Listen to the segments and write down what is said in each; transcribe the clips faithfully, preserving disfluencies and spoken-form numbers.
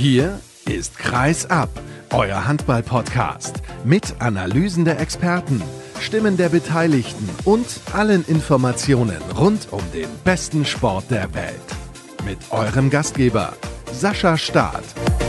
Hier ist Kreis ab, euer Handball-Podcast mit Analysen der Experten, Stimmen der Beteiligten und allen Informationen rund um den besten Sport der Welt. Mit eurem Gastgeber Sascha Staat.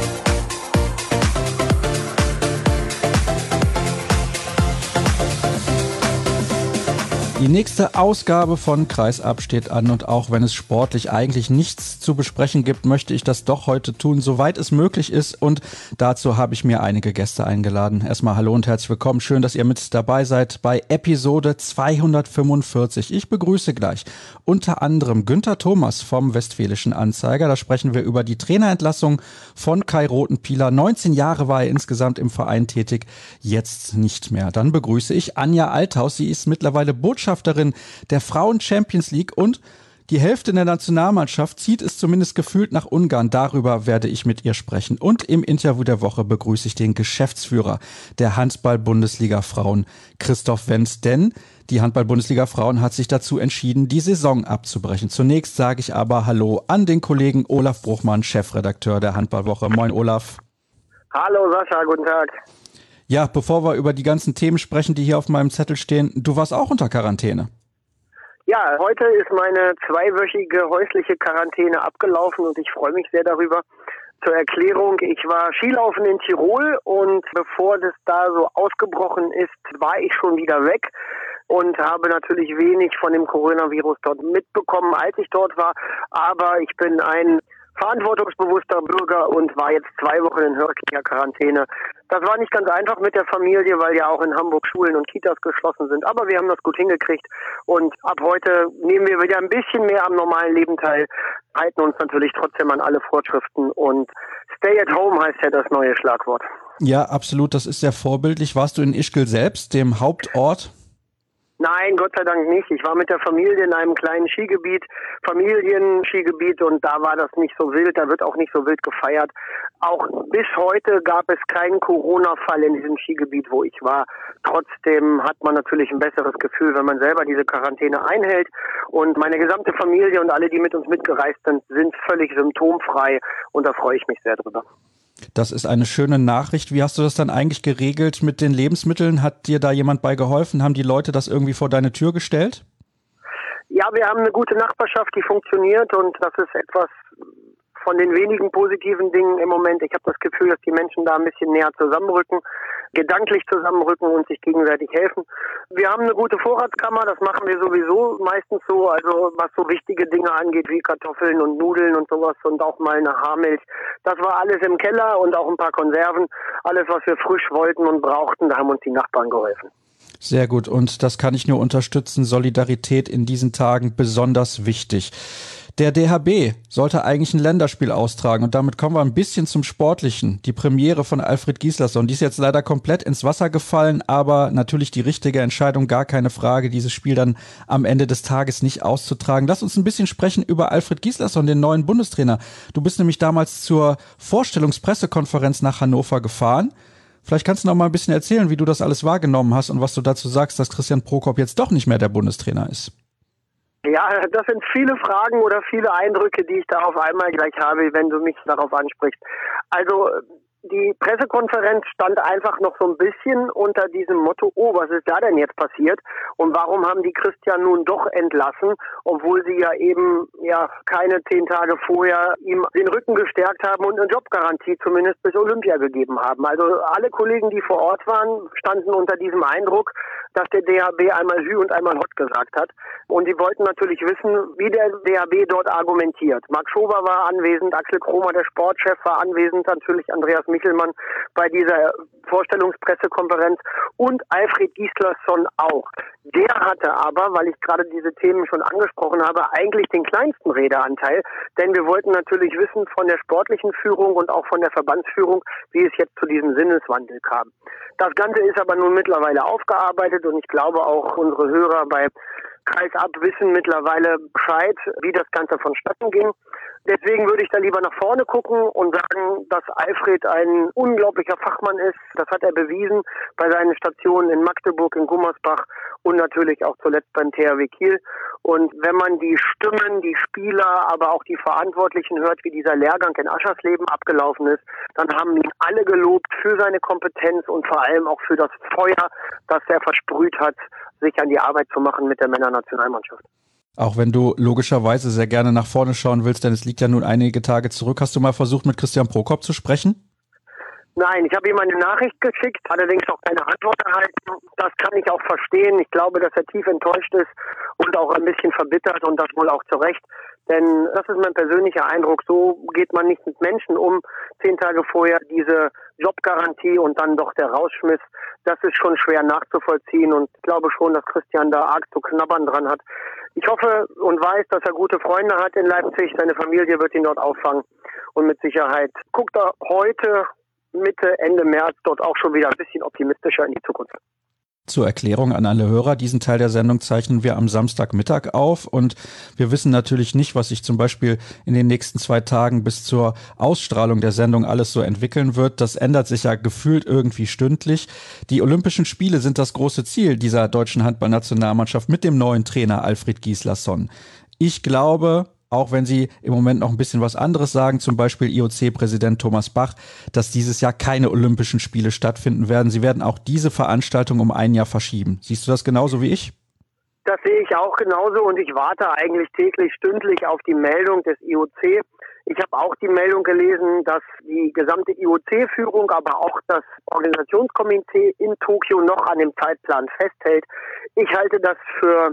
Die nächste Ausgabe von Kreis ab steht an und auch wenn es sportlich eigentlich nichts zu besprechen gibt, möchte ich das doch heute tun, soweit es möglich ist, und dazu habe ich mir einige Gäste eingeladen. Erstmal hallo und herzlich willkommen, schön, dass ihr mit dabei seid bei Episode zweihundertfünfundvierzig. Ich begrüße gleich unter anderem Günther Thomas vom Westfälischen Anzeiger. Da sprechen wir über die Trainerentlassung von Kai Rothenpiehler. neunzehn Jahre war er insgesamt im Verein tätig, jetzt nicht mehr. Dann begrüße ich Anja Althaus, sie ist mittlerweile Botschafterin der Frauen Champions League und die Hälfte der Nationalmannschaft zieht es zumindest gefühlt nach Ungarn. Darüber werde ich mit ihr sprechen. Und im Interview der Woche begrüße ich den Geschäftsführer der Handball-Bundesliga Frauen, Christoph Wenz, denn die Handball-Bundesliga Frauen hat sich dazu entschieden, die Saison abzubrechen. Zunächst sage ich aber Hallo an den Kollegen Olaf Bruchmann, Chefredakteur der Handballwoche. Moin Olaf. Hallo Sascha, guten Tag. Ja, bevor wir über die ganzen Themen sprechen, die hier auf meinem Zettel stehen, du warst auch unter Quarantäne. Ja, heute ist meine zweiwöchige häusliche Quarantäne abgelaufen und ich freue mich sehr darüber. Zur Erklärung, ich war Skilaufen in Tirol und bevor das da so ausgebrochen ist, war ich schon wieder weg und habe natürlich wenig von dem Coronavirus dort mitbekommen, als ich dort war. Aber ich bin ein verantwortungsbewusster Bürger und war jetzt zwei Wochen in häuslicher Quarantäne. Das war nicht ganz einfach mit der Familie, weil ja auch in Hamburg Schulen und Kitas geschlossen sind. Aber wir haben das gut hingekriegt und ab heute nehmen wir wieder ein bisschen mehr am normalen Leben teil, halten uns natürlich trotzdem an alle Vorschriften und Stay at Home heißt ja das neue Schlagwort. Ja, absolut, das ist sehr vorbildlich. Warst du in Ischgl selbst, dem Hauptort? Nein, Gott sei Dank nicht. Ich war mit der Familie in einem kleinen Skigebiet, Familienskigebiet, und da war das nicht so wild, da wird auch nicht so wild gefeiert. Auch bis heute gab es keinen Corona-Fall in diesem Skigebiet, wo ich war. Trotzdem hat man natürlich ein besseres Gefühl, wenn man selber diese Quarantäne einhält. Und meine gesamte Familie und alle, die mit uns mitgereist sind, sind völlig symptomfrei und da freue ich mich sehr drüber. Das ist eine schöne Nachricht. Wie hast du das dann eigentlich geregelt mit den Lebensmitteln? Hat dir da jemand bei geholfen? Haben die Leute das irgendwie vor deine Tür gestellt? Ja, wir haben eine gute Nachbarschaft, die funktioniert und das ist etwas von den wenigen positiven Dingen im Moment. Ich habe das Gefühl, dass die Menschen da ein bisschen näher zusammenrücken, gedanklich zusammenrücken und sich gegenseitig helfen. Wir haben eine gute Vorratskammer, das machen wir sowieso meistens so, also was so wichtige Dinge angeht wie Kartoffeln und Nudeln und sowas und auch mal eine Haarmilch. Das war alles im Keller und auch ein paar Konserven. Alles, was wir frisch wollten und brauchten, da haben uns die Nachbarn geholfen. Sehr gut, und das kann ich nur unterstützen. Solidarität in diesen Tagen besonders wichtig. Der D H B sollte eigentlich ein Länderspiel austragen und damit kommen wir ein bisschen zum Sportlichen. Die Premiere von Alfred Gislason, die ist jetzt leider komplett ins Wasser gefallen, aber natürlich die richtige Entscheidung, gar keine Frage, dieses Spiel dann am Ende des Tages nicht auszutragen. Lass uns ein bisschen sprechen über Alfred Gislason, den neuen Bundestrainer. Du bist nämlich damals zur Vorstellungspressekonferenz nach Hannover gefahren. Vielleicht kannst du noch mal ein bisschen erzählen, wie du das alles wahrgenommen hast und was du dazu sagst, dass Christian Prokop jetzt doch nicht mehr der Bundestrainer ist. Ja, das sind viele Fragen oder viele Eindrücke, die ich da auf einmal gleich habe, wenn du mich darauf ansprichst. Also die Pressekonferenz stand einfach noch so ein bisschen unter diesem Motto, oh, was ist da denn jetzt passiert? Und warum haben die Christian nun doch entlassen, obwohl sie ja eben ja keine zehn Tage vorher ihm den Rücken gestärkt haben und eine Jobgarantie zumindest bis Olympia gegeben haben. Also alle Kollegen, die vor Ort waren, standen unter diesem Eindruck, dass der D H B einmal Hü und einmal Hott gesagt hat. Und die wollten natürlich wissen, wie der D H B dort argumentiert. Marc Schober war anwesend, Axel Kromer, der Sportchef, war anwesend, natürlich Andreas Michelmann bei dieser Vorstellungspressekonferenz und Alfred Gislason auch. Der hatte aber, weil ich gerade diese Themen schon angesprochen habe, eigentlich den kleinsten Redeanteil, denn wir wollten natürlich wissen von der sportlichen Führung und auch von der Verbandsführung, wie es jetzt zu diesem Sinneswandel kam. Das Ganze ist aber nun mittlerweile aufgearbeitet und ich glaube auch unsere Hörer bei Kreis ab wissen mittlerweile Bescheid, wie das Ganze vonstatten ging. Deswegen würde ich da lieber nach vorne gucken und sagen, dass Alfred ein unglaublicher Fachmann ist. Das hat er bewiesen bei seinen Stationen in Magdeburg, in Gummersbach und natürlich auch zuletzt beim T H W Kiel. Und wenn man die Stimmen, die Spieler, aber auch die Verantwortlichen hört, wie dieser Lehrgang in Aschersleben abgelaufen ist, dann haben ihn alle gelobt für seine Kompetenz und vor allem auch für das Feuer, das er versprüht hat, sich an die Arbeit zu machen mit der Männernationalmannschaft. Auch wenn du logischerweise sehr gerne nach vorne schauen willst, denn es liegt ja nun einige Tage zurück. Hast du mal versucht, mit Christian Prokop zu sprechen? Nein, ich habe ihm eine Nachricht geschickt, allerdings auch keine Antwort erhalten. Das kann ich auch verstehen. Ich glaube, dass er tief enttäuscht ist und auch ein bisschen verbittert und das wohl auch zu Recht. Denn das ist mein persönlicher Eindruck. So geht man nicht mit Menschen um. Zehn Tage vorher diese Jobgarantie und dann doch der Rausschmiss. Das ist schon schwer nachzuvollziehen und ich glaube schon, dass Christian da arg zu knabbern dran hat. Ich hoffe und weiß, dass er gute Freunde hat in Leipzig. Seine Familie wird ihn dort auffangen und mit Sicherheit guckt er heute Mitte, Ende März dort auch schon wieder ein bisschen optimistischer in die Zukunft. Zur Erklärung an alle Hörer, diesen Teil der Sendung zeichnen wir am Samstagmittag auf und wir wissen natürlich nicht, was sich zum Beispiel in den nächsten zwei Tagen bis zur Ausstrahlung der Sendung alles so entwickeln wird. Das ändert sich ja gefühlt irgendwie stündlich. Die Olympischen Spiele sind das große Ziel dieser deutschen Handballnationalmannschaft mit dem neuen Trainer Alfred Gislason. Ich glaube, auch wenn Sie im Moment noch ein bisschen was anderes sagen, zum Beispiel I O C-Präsident Thomas Bach, dass dieses Jahr keine Olympischen Spiele stattfinden werden. Sie werden auch diese Veranstaltung um ein Jahr verschieben. Siehst du das genauso wie ich? Das sehe ich auch genauso und ich warte eigentlich täglich, stündlich auf die Meldung des I O C. Ich habe auch die Meldung gelesen, dass die gesamte I O C-Führung, aber auch das Organisationskomitee in Tokio noch an dem Zeitplan festhält. Ich halte das für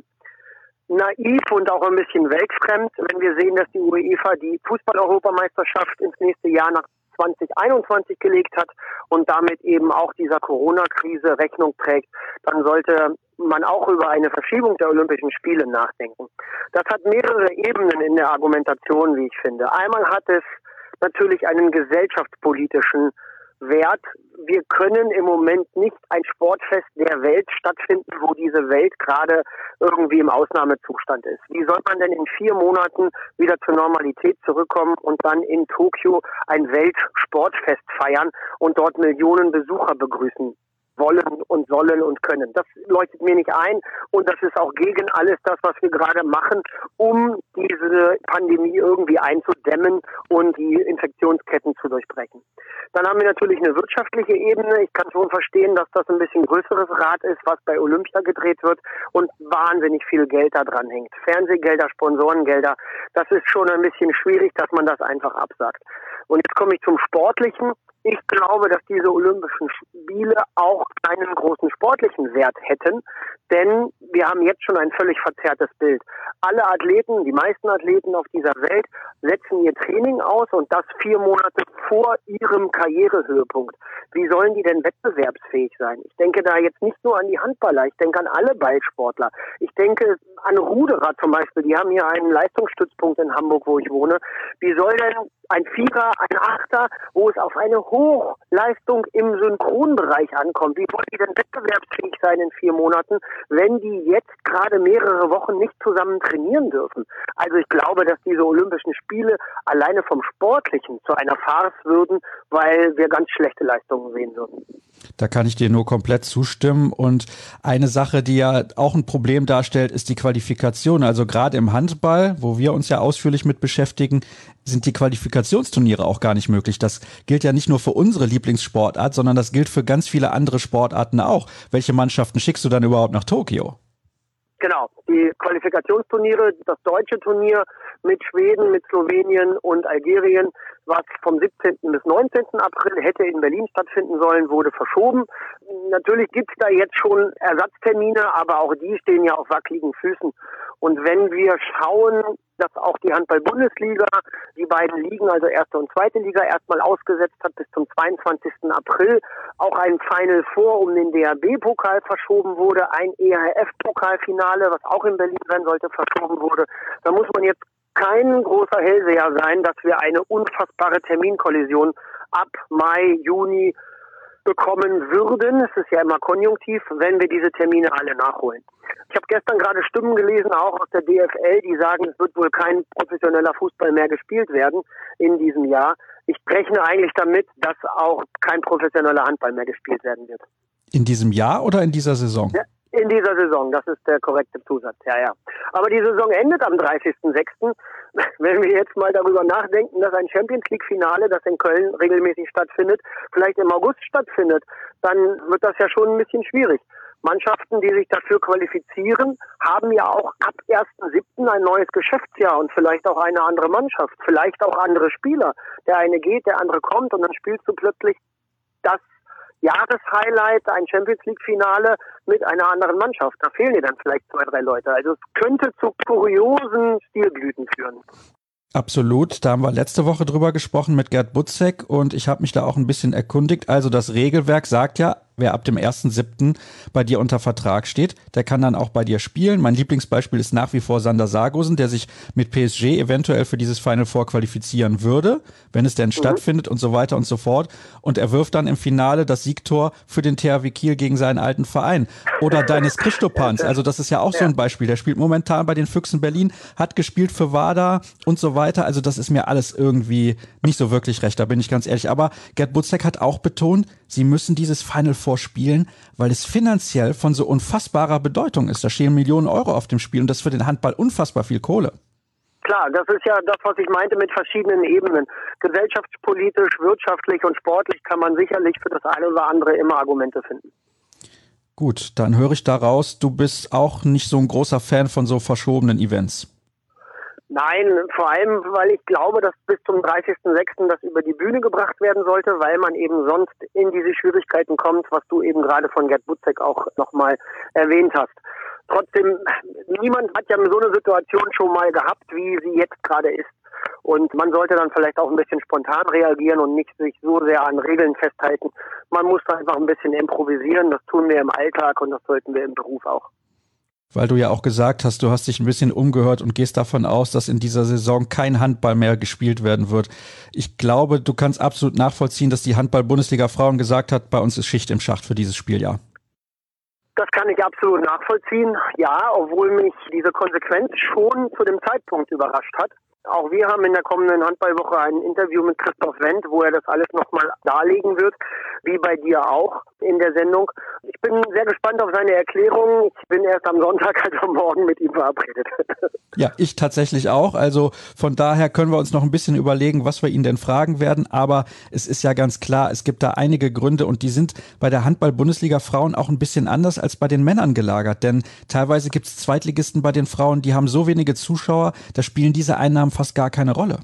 naiv und auch ein bisschen weltfremd, wenn wir sehen, dass die UEFA die Fußball-Europameisterschaft ins nächste Jahr nach zwanzig einundzwanzig gelegt hat und damit eben auch dieser Corona-Krise Rechnung trägt, dann sollte man auch über eine Verschiebung der Olympischen Spiele nachdenken. Das hat mehrere Ebenen in der Argumentation, wie ich finde. Einmal hat es natürlich einen gesellschaftspolitischen Wert. Wir können im Moment nicht ein Sportfest der Welt stattfinden, wo diese Welt gerade irgendwie im Ausnahmezustand ist. Wie soll man denn in vier Monaten wieder zur Normalität zurückkommen und dann in Tokio ein Weltsportfest feiern und dort Millionen Besucher begrüßen wollen und sollen und können? Das leuchtet mir nicht ein und das ist auch gegen alles das, was wir gerade machen, um diese Pandemie irgendwie einzudämmen und die Infektionsketten zu durchbrechen. Dann haben wir natürlich eine wirtschaftliche Ebene. Ich kann schon verstehen, dass das ein bisschen größeres Rad ist, was bei Olympia gedreht wird und wahnsinnig viel Geld da dran hängt. Fernsehgelder, Sponsorengelder, das ist schon ein bisschen schwierig, dass man das einfach absagt. Und jetzt komme ich zum Sportlichen. Ich glaube, dass diese Olympischen Spiele auch einen großen sportlichen Wert hätten, denn wir haben jetzt schon ein völlig verzerrtes Bild. Alle Athleten, die meisten Athleten auf dieser Welt setzen ihr Training aus und das vier Monate vor ihrem Karrierehöhepunkt. Wie sollen die denn wettbewerbsfähig sein? Ich denke da jetzt nicht nur an die Handballer, ich denke an alle Ballsportler. Ich denke an Ruderer zum Beispiel, die haben hier einen Leistungsstützpunkt in Hamburg, wo ich wohne. Wie soll denn ein Vierer, ein Achter, wo es auf eine Hochleistung im Synchronbereich ankommt, wie wollen die denn wettbewerbsfähig sein in vier Monaten, wenn die jetzt gerade mehrere Wochen nicht zusammen trainieren dürfen? Also ich glaube, dass diese Olympischen Spiele alleine vom Sportlichen zu einer Farce würden, weil wir ganz schlechte Leistungen sehen würden. Da kann ich dir nur komplett zustimmen. Und eine Sache, die ja auch ein Problem darstellt, ist die Qualifikation. Also gerade im Handball, wo wir uns ja ausführlich mit beschäftigen, sind die Qualifikationsturniere auch gar nicht möglich. Das gilt ja nicht nur für unsere Lieblingssportart, sondern das gilt für ganz viele andere Sportarten auch. Welche Mannschaften schickst du dann überhaupt nach Tokio? Genau, die Qualifikationsturniere, das deutsche Turnier mit Schweden, mit Slowenien und Algerien, was vom siebzehnten bis neunzehnten April hätte in Berlin stattfinden sollen, wurde verschoben. Natürlich gibt es da jetzt schon Ersatztermine, aber auch die stehen ja auf wackeligen Füßen. Und wenn wir schauen, dass auch die Handball-Bundesliga die beiden Ligen, also erste und zweite Liga, erstmal ausgesetzt hat bis zum zweiundzwanzigsten April, auch ein Final Four um den D H B-Pokal verschoben wurde, ein E H F-Pokalfinale, was auch in Berlin sein sollte, verschoben wurde. Da muss man jetzt kein großer Hellseher sein, dass wir eine unfassbare Terminkollision ab Mai, Juni bekommen würden. Es ist ja immer konjunktiv, wenn wir diese Termine alle nachholen. Ich habe gestern gerade Stimmen gelesen, auch aus der D F L, die sagen, es wird wohl kein professioneller Fußball mehr gespielt werden in diesem Jahr. Ich rechne eigentlich damit, dass auch kein professioneller Handball mehr gespielt werden wird. In diesem Jahr oder in dieser Saison? Ja, In dieser Saison, das ist der korrekte Zusatz, ja, ja. Aber die Saison endet am dreißigsten sechsten Wenn wir jetzt mal darüber nachdenken, dass ein Champions-League-Finale, das in Köln regelmäßig stattfindet, vielleicht im August stattfindet, dann wird das ja schon ein bisschen schwierig. Mannschaften, die sich dafür qualifizieren, haben ja auch ab ersten siebten ein neues Geschäftsjahr und vielleicht auch eine andere Mannschaft, vielleicht auch andere Spieler. Der eine geht, der andere kommt und dann spielst du plötzlich das Jahreshighlight, ein Champions-League-Finale mit einer anderen Mannschaft. Da fehlen dir dann vielleicht zwei, drei Leute. Also es könnte zu kuriosen Stilblüten führen. Absolut, da haben wir letzte Woche drüber gesprochen mit Gerd Butzek und ich habe mich da auch ein bisschen erkundigt. Also das Regelwerk sagt ja, wer ab dem ersten siebten bei dir unter Vertrag steht, der kann dann auch bei dir spielen. Mein Lieblingsbeispiel ist nach wie vor Sander Sargosen, der sich mit P S G eventuell für dieses Final Four qualifizieren würde, wenn es denn mhm. stattfindet und so weiter und so fort. Und er wirft dann im Finale das Siegtor für den T H W Kiel gegen seinen alten Verein. Oder Denis Christopans, also das ist ja auch ja. so ein Beispiel. Der spielt momentan bei den Füchsen Berlin, hat gespielt für WADA und so weiter. Also das ist mir alles irgendwie nicht so wirklich recht, da bin ich ganz ehrlich. Aber Gerd Butzek hat auch betont, sie müssen dieses Final Four spielen, weil es finanziell von so unfassbarer Bedeutung ist. Da stehen Millionen Euro auf dem Spiel und das ist für den Handball unfassbar viel Kohle. Klar, das ist ja das, was ich meinte mit verschiedenen Ebenen. Gesellschaftspolitisch, wirtschaftlich und sportlich kann man sicherlich für das eine oder andere immer Argumente finden. Gut, dann höre ich daraus, du bist auch nicht so ein großer Fan von so verschobenen Events. Nein, vor allem, weil ich glaube, dass bis zum dreißigsten sechsten das über die Bühne gebracht werden sollte, weil man eben sonst in diese Schwierigkeiten kommt, was du eben gerade von Gerd Butzek auch nochmal erwähnt hast. Trotzdem, niemand hat ja so eine Situation schon mal gehabt, wie sie jetzt gerade ist. Und man sollte dann vielleicht auch ein bisschen spontan reagieren und nicht sich so sehr an Regeln festhalten. Man muss einfach ein bisschen improvisieren, das tun wir im Alltag und das sollten wir im Beruf auch. Weil du ja auch gesagt hast, du hast dich ein bisschen umgehört und gehst davon aus, dass in dieser Saison kein Handball mehr gespielt werden wird. Ich glaube, du kannst absolut nachvollziehen, dass die Handball-Bundesliga Frauen gesagt hat, bei uns ist Schicht im Schacht für dieses Spieljahr. Das kann ich absolut nachvollziehen, ja, obwohl mich diese Konsequenz schon zu dem Zeitpunkt überrascht hat. Auch wir haben in der kommenden Handballwoche ein Interview mit Christoph Wendt, wo er das alles nochmal darlegen wird, wie bei dir auch in der Sendung. Ich bin sehr gespannt auf seine Erklärung. Ich bin erst am Sonntag, also am Morgen mit ihm verabredet. Ja, ich tatsächlich auch. Also von daher können wir uns noch ein bisschen überlegen, was wir ihn denn fragen werden. Aber es ist ja ganz klar, es gibt da einige Gründe und die sind bei der Handball-Bundesliga Frauen auch ein bisschen anders als bei den Männern gelagert. Denn teilweise gibt es Zweitligisten bei den Frauen, die haben so wenige Zuschauer, da spielen diese Einnahmen fast gar keine Rolle.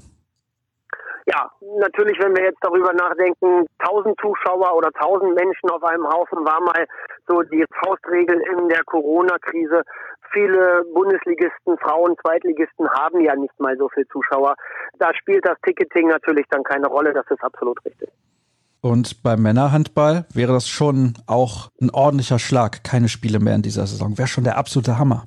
Ja, natürlich, wenn wir jetzt darüber nachdenken, tausend Zuschauer oder tausend Menschen auf einem Haufen war mal so die Faustregel in der Corona-Krise. Viele Bundesligisten, Frauen, Zweitligisten haben ja nicht mal so viel Zuschauer. Da spielt das Ticketing natürlich dann keine Rolle, das ist absolut richtig. Und beim Männerhandball wäre das schon auch ein ordentlicher Schlag. Keine Spiele mehr in dieser Saison. Wäre schon der absolute Hammer.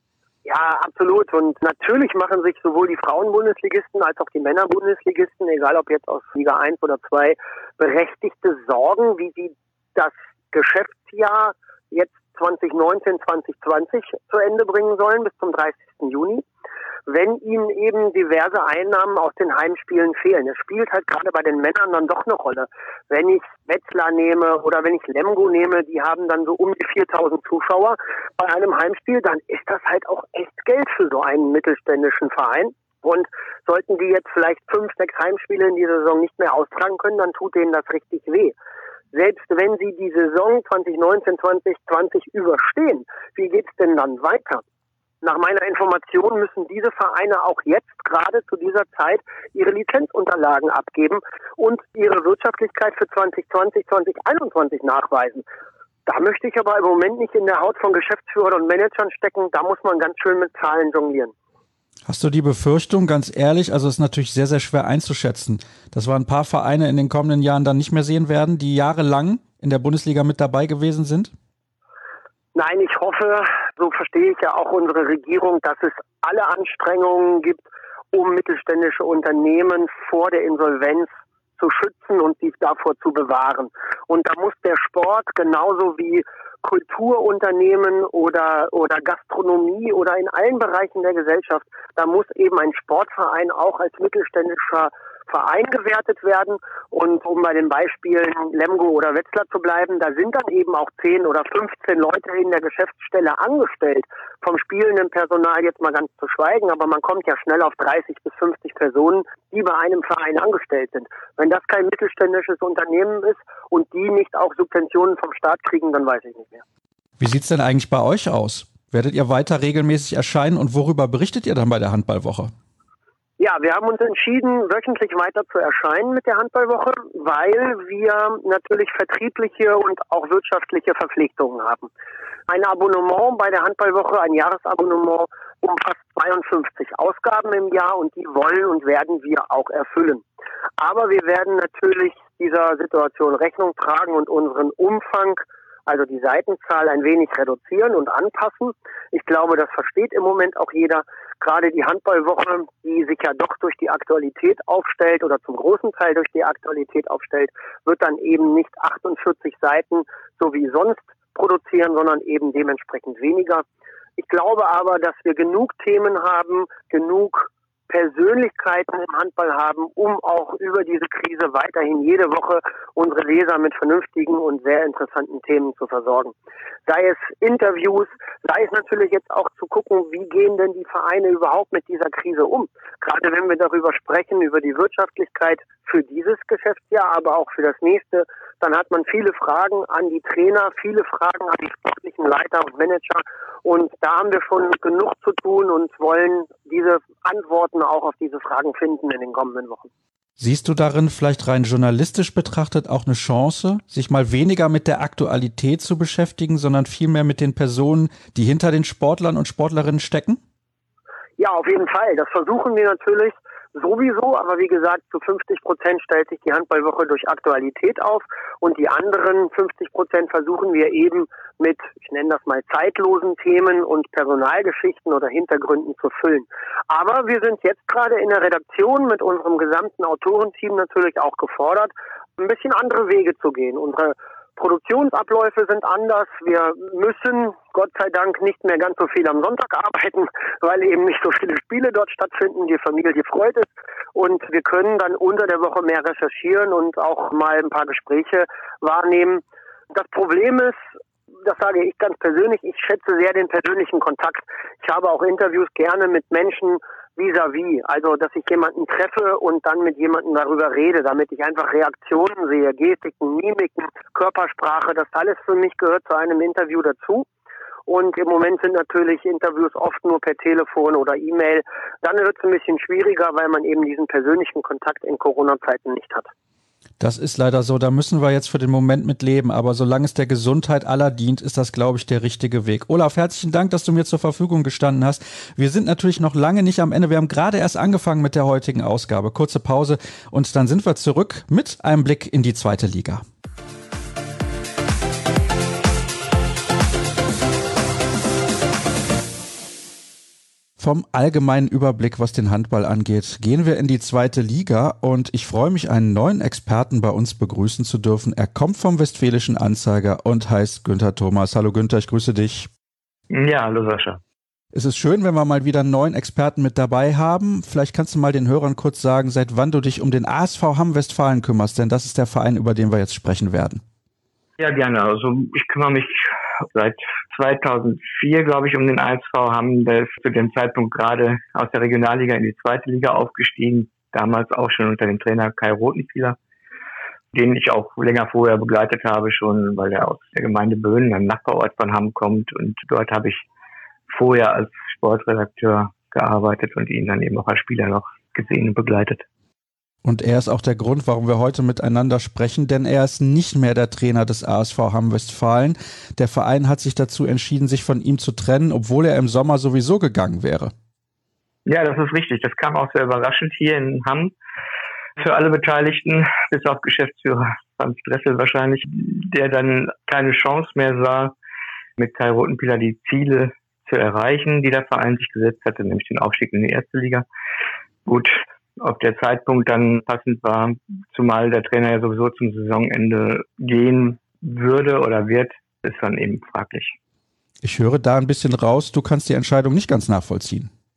Ja, absolut. Und natürlich machen sich sowohl die Frauen-Bundesligisten als auch die Männer-Bundesligisten, egal ob jetzt aus Liga eins oder zwei, berechtigte Sorgen, wie sie das Geschäftsjahr jetzt zwanzig neunzehn, zwanzig zwanzig zu Ende bringen sollen bis zum dreißigsten Juni, wenn ihnen eben diverse Einnahmen aus den Heimspielen fehlen. Es spielt halt gerade bei den Männern dann doch eine Rolle. Wenn ich Wetzlar nehme oder wenn ich Lemgo nehme, die haben dann so um die viertausend Zuschauer bei einem Heimspiel, dann ist das halt auch echt Geld für so einen mittelständischen Verein. Und sollten die jetzt vielleicht fünf, sechs Heimspiele in dieser Saison nicht mehr austragen können, dann tut denen das richtig weh. Selbst wenn sie die Saison zwanzig neunzehn, zwanzig zwanzig überstehen, wie geht's denn dann weiter? Nach meiner Information müssen diese Vereine auch jetzt gerade zu dieser Zeit ihre Lizenzunterlagen abgeben und ihre Wirtschaftlichkeit für zwanzig zwanzig, zwanzig einundzwanzig nachweisen. Da möchte ich aber im Moment nicht in der Haut von Geschäftsführern und Managern stecken. Da muss man ganz schön mit Zahlen jonglieren. Hast du die Befürchtung, ganz ehrlich, also es ist natürlich sehr, sehr schwer einzuschätzen, dass wir ein paar Vereine in den kommenden Jahren dann nicht mehr sehen werden, die jahrelang in der Bundesliga mit dabei gewesen sind? Nein, ich hoffe, so verstehe ich ja auch unsere Regierung, dass es alle Anstrengungen gibt, um mittelständische Unternehmen vor der Insolvenz zu schützen und sie davor zu bewahren. Und da muss der Sport genauso wie Kulturunternehmen oder, oder Gastronomie oder in allen Bereichen der Gesellschaft, da muss eben ein Sportverein auch als mittelständischer Verein gewertet werden. Und um bei den Beispielen Lemgo oder Wetzlar zu bleiben, da sind dann eben auch zehn oder fünfzehn Leute in der Geschäftsstelle angestellt. Vom spielenden Personal jetzt mal ganz zu schweigen, aber man kommt ja schnell auf dreißig bis fünfzig Personen, die bei einem Verein angestellt sind. Wenn das kein mittelständisches Unternehmen ist und die nicht auch Subventionen vom Staat kriegen, dann weiß ich nicht mehr. Wie sieht's denn eigentlich bei euch aus? Werdet ihr weiter regelmäßig erscheinen und worüber berichtet ihr dann bei der Handballwoche? Ja, wir haben uns entschieden, wöchentlich weiter zu erscheinen mit der Handballwoche, weil wir natürlich vertriebliche und auch wirtschaftliche Verpflichtungen haben. Ein Abonnement bei der Handballwoche, ein Jahresabonnement, umfasst zweiundfünfzig Ausgaben im Jahr und die wollen und werden wir auch erfüllen. Aber wir werden natürlich dieser Situation Rechnung tragen und unseren Umfang, also die Seitenzahl, ein wenig reduzieren und anpassen. Ich glaube, das versteht im Moment auch jeder. Gerade die Handballwoche, die sich ja doch durch die Aktualität aufstellt oder zum großen Teil durch die Aktualität aufstellt, wird dann eben nicht achtundvierzig Seiten so wie sonst produzieren, sondern eben dementsprechend weniger. Ich glaube aber, dass wir genug Themen haben, genug Persönlichkeiten im Handball haben, um auch über diese Krise weiterhin jede Woche unsere Leser mit vernünftigen und sehr interessanten Themen zu versorgen. Sei es Interviews, sei es natürlich jetzt auch zu gucken, wie gehen denn die Vereine überhaupt mit dieser Krise um. Gerade wenn wir darüber sprechen, über die Wirtschaftlichkeit für dieses Geschäftsjahr, aber auch für das nächste, dann hat man viele Fragen an die Trainer, viele Fragen an die sportlichen Leiter und Manager. Und da haben wir schon genug zu tun und wollen diese Antworten auch auf diese Fragen finden in den kommenden Wochen. Siehst du darin vielleicht rein journalistisch betrachtet auch eine Chance, sich mal weniger mit der Aktualität zu beschäftigen, sondern vielmehr mit den Personen, die hinter den Sportlern und Sportlerinnen stecken? Ja, auf jeden Fall. Das versuchen wir natürlich sowieso, aber wie gesagt, zu fünfzig Prozent stellt sich die Handballwoche durch Aktualität auf und die anderen fünfzig Prozent versuchen wir eben mit, ich nenne das mal, zeitlosen Themen und Personalgeschichten oder Hintergründen zu füllen. Aber wir sind jetzt gerade in der Redaktion mit unserem gesamten Autorenteam natürlich auch gefordert, ein bisschen andere Wege zu gehen. Unsere Produktionsabläufe sind anders. Wir müssen, Gott sei Dank, nicht mehr ganz so viel am Sonntag arbeiten, weil eben nicht so viele Spiele dort stattfinden. Die Familie freut es. Und wir können dann unter der Woche mehr recherchieren und auch mal ein paar Gespräche wahrnehmen. Das Problem ist, das sage ich ganz persönlich, ich schätze sehr den persönlichen Kontakt. Ich habe auch Interviews gerne mit Menschen vis-à-vis, also dass ich jemanden treffe und dann mit jemandem darüber rede, damit ich einfach Reaktionen sehe, Gestiken, Mimiken, Körpersprache, das alles für mich gehört zu einem Interview dazu. Und im Moment sind natürlich Interviews oft nur per Telefon oder E-Mail. Dann wird es ein bisschen schwieriger, weil man eben diesen persönlichen Kontakt in Corona-Zeiten nicht hat. Das ist leider so, da müssen wir jetzt für den Moment mit leben, aber solange es der Gesundheit aller dient, ist das, glaube ich, der richtige Weg. Olaf, herzlichen Dank, dass du mir zur Verfügung gestanden hast. Wir sind natürlich noch lange nicht am Ende, wir haben gerade erst angefangen mit der heutigen Ausgabe. Kurze Pause und dann sind wir zurück mit einem Blick in die zweite Liga. Vom allgemeinen Überblick, was den Handball angeht, gehen wir in die zweite Liga und ich freue mich, einen neuen Experten bei uns begrüßen zu dürfen. Er kommt vom Westfälischen Anzeiger und heißt Günther Thomas. Hallo Günther, ich grüße dich. Ja, hallo Sascha. Es ist schön, wenn wir mal wieder einen neuen Experten mit dabei haben. Vielleicht kannst du mal den Hörern kurz sagen, seit wann du dich um den A S V Hamm Westfalen kümmerst, denn das ist der Verein, über den wir jetzt sprechen werden. Ja, gerne. Also ich kümmere mich seit zweitausendvier, glaube ich, um den A S V Hamm. Der ist zu dem Zeitpunkt gerade aus der Regionalliga in die zweite Liga aufgestiegen. Damals auch schon unter dem Trainer Kai Rothenspieler, den ich auch länger vorher begleitet habe schon, weil er aus der Gemeinde Böhnen, einem Nachbarort von Hamm, kommt. Und dort habe ich vorher als Sportredakteur gearbeitet und ihn dann eben auch als Spieler noch gesehen und begleitet. Und er ist auch der Grund, warum wir heute miteinander sprechen, denn er ist nicht mehr der Trainer des A S V Hamm Westfalen. Der Verein hat sich dazu entschieden, sich von ihm zu trennen, obwohl er im Sommer sowieso gegangen wäre. Ja, das ist richtig. Das kam auch sehr überraschend hier in Hamm für alle Beteiligten, bis auf Geschäftsführer Franz Dressel wahrscheinlich, der dann keine Chance mehr sah, mit Kai Rothenspieler die Ziele zu erreichen, die der Verein sich gesetzt hatte, nämlich den Aufstieg in die erste Liga. Gut, ob der Zeitpunkt dann passend war, zumal der Trainer ja sowieso zum Saisonende gehen würde oder wird, ist dann eben fraglich. Ich höre da ein bisschen raus, du kannst die Entscheidung nicht ganz nachvollziehen.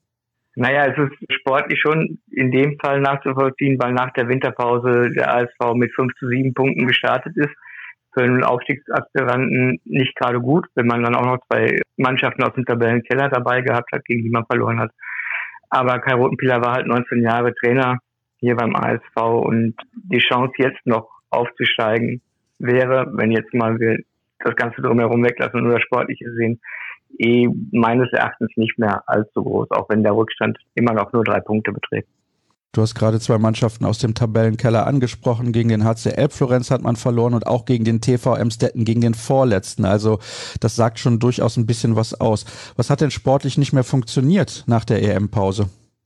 Naja, es ist sportlich schon in dem Fall nachzuvollziehen, weil nach der Winterpause der A S V mit fünf zu sieben Punkten gestartet ist. Für einen Aufstiegsaspiranten nicht gerade gut, wenn man dann auch noch zwei Mannschaften aus dem Tabellenkeller dabei gehabt hat, gegen die man verloren hat. Aber Kai Rothenpiler war halt neunzehn Jahre Trainer hier beim A S V und die Chance jetzt noch aufzusteigen wäre, wenn jetzt mal wir das Ganze drumherum weglassen und nur das Sportliche sehen, eh meines Erachtens nicht mehr allzu groß, auch wenn der Rückstand immer noch nur drei Punkte beträgt. Du hast gerade zwei Mannschaften aus dem Tabellenkeller angesprochen. Gegen den H C Elbflorenz hat man verloren und auch gegen den T V Emstetten, gegen den Vorletzten. Also das sagt schon durchaus ein bisschen was aus. Was hat denn sportlich nicht mehr funktioniert nach der E M-Pause?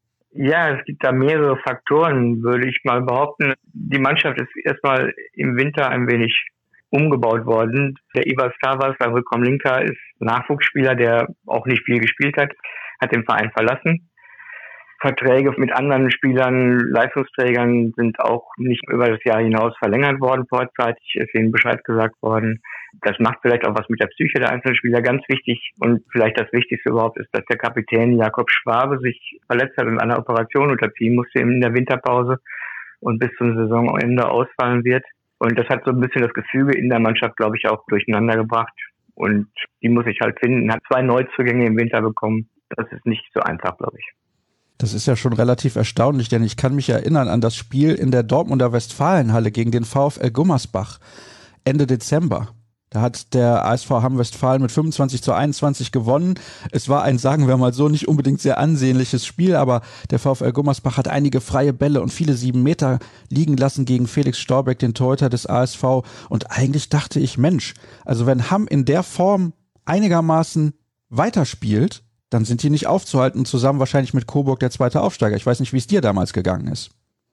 Ja, es gibt da mehrere Faktoren, würde ich mal behaupten. Die Mannschaft ist erstmal im Winter ein wenig umgebaut worden. Der Ivar Stavas, der Rückraumlinker, ist Nachwuchsspieler, der auch nicht viel gespielt hat, hat den Verein verlassen. Verträge mit anderen Spielern, Leistungsträgern sind auch nicht über das Jahr hinaus verlängert worden vorzeitig, ist ihnen Bescheid gesagt worden. Das macht vielleicht auch was mit der Psyche der einzelnen Spieler. Ganz wichtig und vielleicht das Wichtigste überhaupt ist, dass der Kapitän Jakob Schwabe sich verletzt hat und einer Operation unterziehen musste in der Winterpause und bis zum Saisonende ausfallen wird. Und das hat so ein bisschen das Gefüge in der Mannschaft, glaube ich, auch durcheinander gebracht. Und die muss ich halt finden. Hat zwei Neuzugänge im Winter bekommen. Das ist nicht so einfach, glaube ich. Das ist ja schon relativ erstaunlich, denn ich kann mich erinnern an das Spiel in der Dortmunder Westfalenhalle gegen den VfL Gummersbach Ende Dezember. Da hat der A S V Hamm Westfalen mit fünfundzwanzig zu einundzwanzig gewonnen. Es war ein, sagen wir mal so, nicht unbedingt sehr ansehnliches Spiel, aber der VfL Gummersbach hat einige freie Bälle und viele sieben Meter liegen lassen gegen Felix Storbeck, den Torhüter des A S V. Und eigentlich dachte ich, Mensch, also wenn Hamm in der Form einigermaßen weiterspielt, dann sind die nicht aufzuhalten, zusammen wahrscheinlich mit Coburg der zweite Aufsteiger. Ich weiß nicht, wie es dir damals gegangen ist.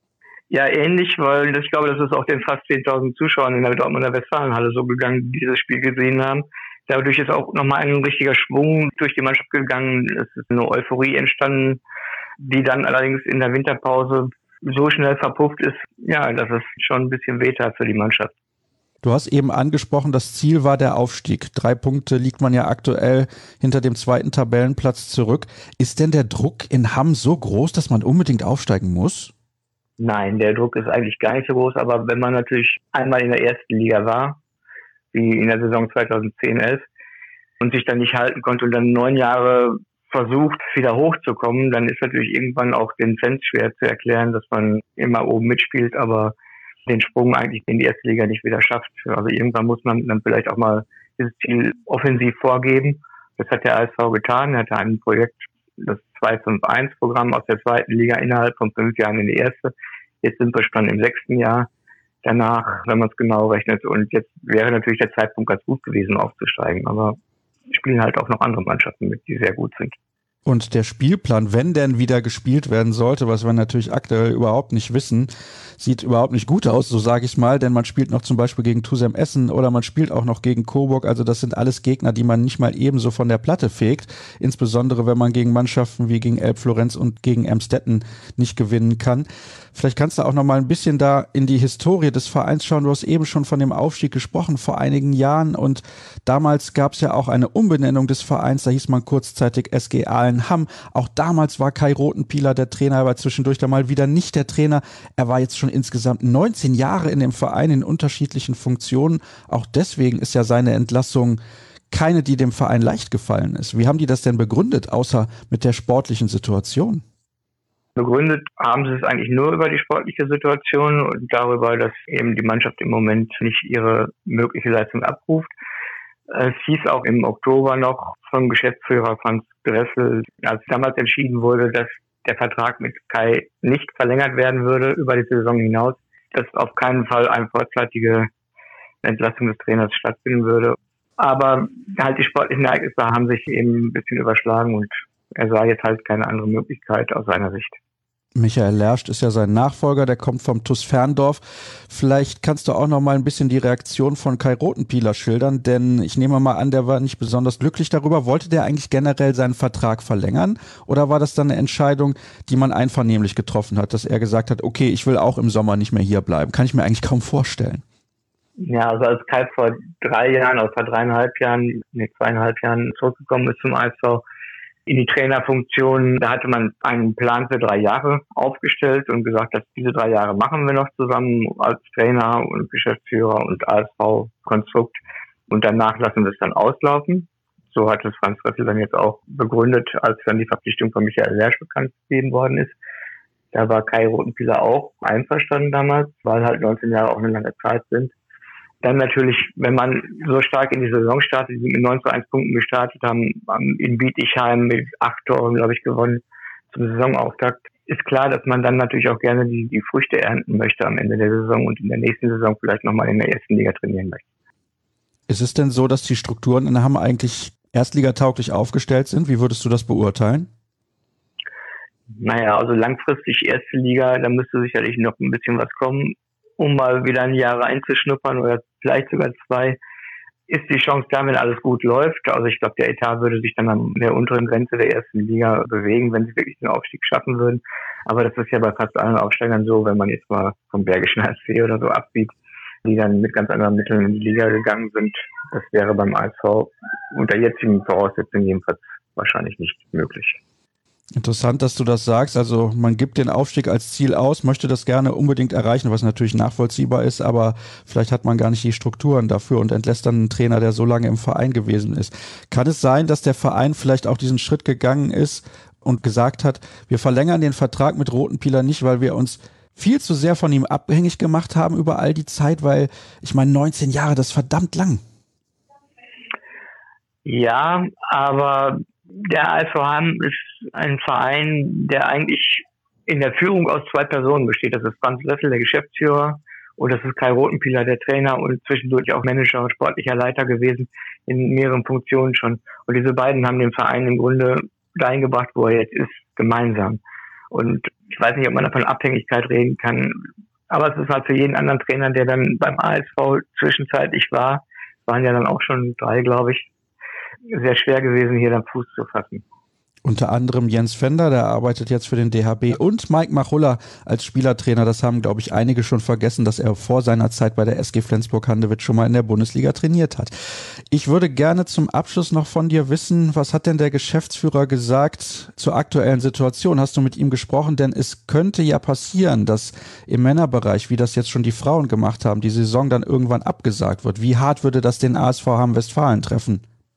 Ja, ähnlich, weil ich glaube, das ist auch den fast zehntausend Zuschauern in der Dortmunder Westfalenhalle so gegangen, die dieses Spiel gesehen haben. Dadurch ist auch nochmal ein richtiger Schwung durch die Mannschaft gegangen. Es ist eine Euphorie entstanden, die dann allerdings in der Winterpause so schnell verpufft ist, ja, dass es schon ein bisschen wehtat für die Mannschaft. Du hast eben angesprochen, das Ziel war der Aufstieg. Drei Punkte liegt man ja aktuell hinter dem zweiten Tabellenplatz zurück. Ist denn der Druck in Hamm so groß, dass man unbedingt aufsteigen muss? Nein, der Druck ist eigentlich gar nicht so groß, aber wenn man natürlich einmal in der ersten Liga war, wie in der Saison zweitausendzehn elf, und sich dann nicht halten konnte und dann neun Jahre versucht, wieder hochzukommen, dann ist natürlich irgendwann auch den Fans schwer zu erklären, dass man immer oben mitspielt, aber den Sprung eigentlich in die erste Liga nicht wieder schafft. Also irgendwann muss man dann vielleicht auch mal dieses Ziel offensiv vorgeben. Das hat der A S V getan. Er hatte ein Projekt, das zwei fünf eins Programm aus der zweiten Liga innerhalb von fünf Jahren in die erste. Jetzt sind wir schon im sechsten Jahr danach, wenn man es genau rechnet. Und jetzt wäre natürlich der Zeitpunkt ganz gut gewesen, aufzusteigen. Aber spielen halt auch noch andere Mannschaften mit, die sehr gut sind. Und der Spielplan, wenn denn wieder gespielt werden sollte, was wir natürlich aktuell überhaupt nicht wissen, sieht überhaupt nicht gut aus, so sage ich mal, denn man spielt noch zum Beispiel gegen Tusem Essen oder man spielt auch noch gegen Coburg, also das sind alles Gegner, die man nicht mal ebenso von der Platte fegt, insbesondere wenn man gegen Mannschaften wie gegen Elbflorenz und gegen Emstetten nicht gewinnen kann. Vielleicht kannst du auch noch mal ein bisschen da in die Historie des Vereins schauen. Du hast eben schon von dem Aufstieg gesprochen vor einigen Jahren und damals gab es ja auch eine Umbenennung des Vereins, da hieß man kurzzeitig S G Ahlen-Hamm. Auch damals war Kai Rothenpiler der Trainer, aber zwischendurch dann mal wieder nicht der Trainer. Er war jetzt schon insgesamt neunzehn Jahre in dem Verein in unterschiedlichen Funktionen. Auch deswegen ist ja seine Entlassung keine, die dem Verein leicht gefallen ist. Wie haben die das denn begründet, außer mit der sportlichen Situation? Begründet haben sie es eigentlich nur über die sportliche Situation und darüber, dass eben die Mannschaft im Moment nicht ihre mögliche Leistung abruft. Es hieß auch im Oktober noch vom Geschäftsführer Franz Dressel, als damals entschieden wurde, dass der Vertrag mit Kai nicht verlängert werden würde über die Saison hinaus, dass auf keinen Fall eine vorzeitige Entlassung des Trainers stattfinden würde. Aber halt die sportlichen Ereignisse haben sich eben ein bisschen überschlagen und er sah jetzt halt keine andere Möglichkeit aus seiner Sicht. Michael Lerst ist ja sein Nachfolger, der kommt vom TuS Ferndorf. Vielleicht kannst du auch noch mal ein bisschen die Reaktion von Kai Rothenpiler schildern, denn ich nehme mal an, der war nicht besonders glücklich darüber. Wollte der eigentlich generell seinen Vertrag verlängern oder war das dann eine Entscheidung, die man einvernehmlich getroffen hat, dass er gesagt hat, okay, ich will auch im Sommer nicht mehr hier bleiben? Kann ich mir eigentlich kaum vorstellen. Ja, also als Kai vor drei Jahren, oder vor dreieinhalb Jahren, nee, zweieinhalb Jahren zurückgekommen ist zum A S V, in die Trainerfunktion. Da hatte man einen Plan für drei Jahre aufgestellt und gesagt, dass diese drei Jahre machen wir noch zusammen als Trainer und Geschäftsführer und A S V-Konstrukt und danach lassen wir es dann auslaufen. So hat es Franz Dressel dann jetzt auch begründet, als dann die Verpflichtung von Michael Lersch bekannt gegeben worden ist. Da war Kai Rothenpiler auch einverstanden damals, weil halt neunzehn Jahre auch eine lange Zeit sind. Dann natürlich, wenn man so stark in die Saison startet, die sind mit neun zu eins Punkten gestartet, haben in Bietigheim mit acht Toren, glaube ich, gewonnen zum Saisonauftakt. Ist klar, dass man dann natürlich auch gerne die, die Früchte ernten möchte am Ende der Saison und in der nächsten Saison vielleicht nochmal in der ersten Liga trainieren möchte. Ist es denn so, dass die Strukturen in Hamm eigentlich erstligatauglich aufgestellt sind? Wie würdest du das beurteilen? Naja, also langfristig erste Liga, da müsste sicherlich noch ein bisschen was kommen, um mal wieder ein Jahr reinzuschnuppern oder vielleicht sogar zwei, ist die Chance da, wenn alles gut läuft. Also ich glaube, der Etat würde sich dann an der unteren Grenze der ersten Liga bewegen, wenn sie wirklich den Aufstieg schaffen würden. Aber das ist ja bei fast allen Aufsteigern so, wenn man jetzt mal vom Bergischen H S V oder so absieht, die dann mit ganz anderen Mitteln in die Liga gegangen sind. Das wäre beim A S V unter jetzigen Voraussetzungen jedenfalls wahrscheinlich nicht möglich. Interessant, dass du das sagst. Also man gibt den Aufstieg als Ziel aus, möchte das gerne unbedingt erreichen, was natürlich nachvollziehbar ist, aber vielleicht hat man gar nicht die Strukturen dafür und entlässt dann einen Trainer, der so lange im Verein gewesen ist. Kann es sein, dass der Verein vielleicht auch diesen Schritt gegangen ist und gesagt hat, wir verlängern den Vertrag mit Rothenpiler nicht, weil wir uns viel zu sehr von ihm abhängig gemacht haben über all die Zeit, weil ich meine, neunzehn Jahre, das ist verdammt lang. Ja, aber der A S V Hamm ist ein Verein, der eigentlich in der Führung aus zwei Personen besteht. Das ist Franz Dressel, der Geschäftsführer, und das ist Kai Rothenpiler, der Trainer und zwischendurch auch Manager und sportlicher Leiter gewesen in mehreren Funktionen schon. Und diese beiden haben den Verein im Grunde dahin gebracht, wo er jetzt ist, gemeinsam. Und ich weiß nicht, ob man da von Abhängigkeit reden kann, aber es ist halt für jeden anderen Trainer, der dann beim A S V zwischenzeitlich war, waren ja dann auch schon drei, glaube ich, sehr schwer gewesen, hier dann Fuß zu fassen. Unter anderem Jens Fender, der arbeitet jetzt für den D H B, und Mike Machulla als Spielertrainer. Das haben, glaube ich, einige schon vergessen, dass er vor seiner Zeit bei der S G Flensburg-Handewitt schon mal in der Bundesliga trainiert hat. Ich würde gerne zum Abschluss noch von dir wissen, was hat denn der Geschäftsführer gesagt zur aktuellen Situation? Hast du mit ihm gesprochen? Denn es könnte ja passieren, dass im Männerbereich, wie das jetzt schon die Frauen gemacht haben, die Saison dann irgendwann abgesagt wird. Wie hart würde das den A S V Hamm-Westfalen treffen?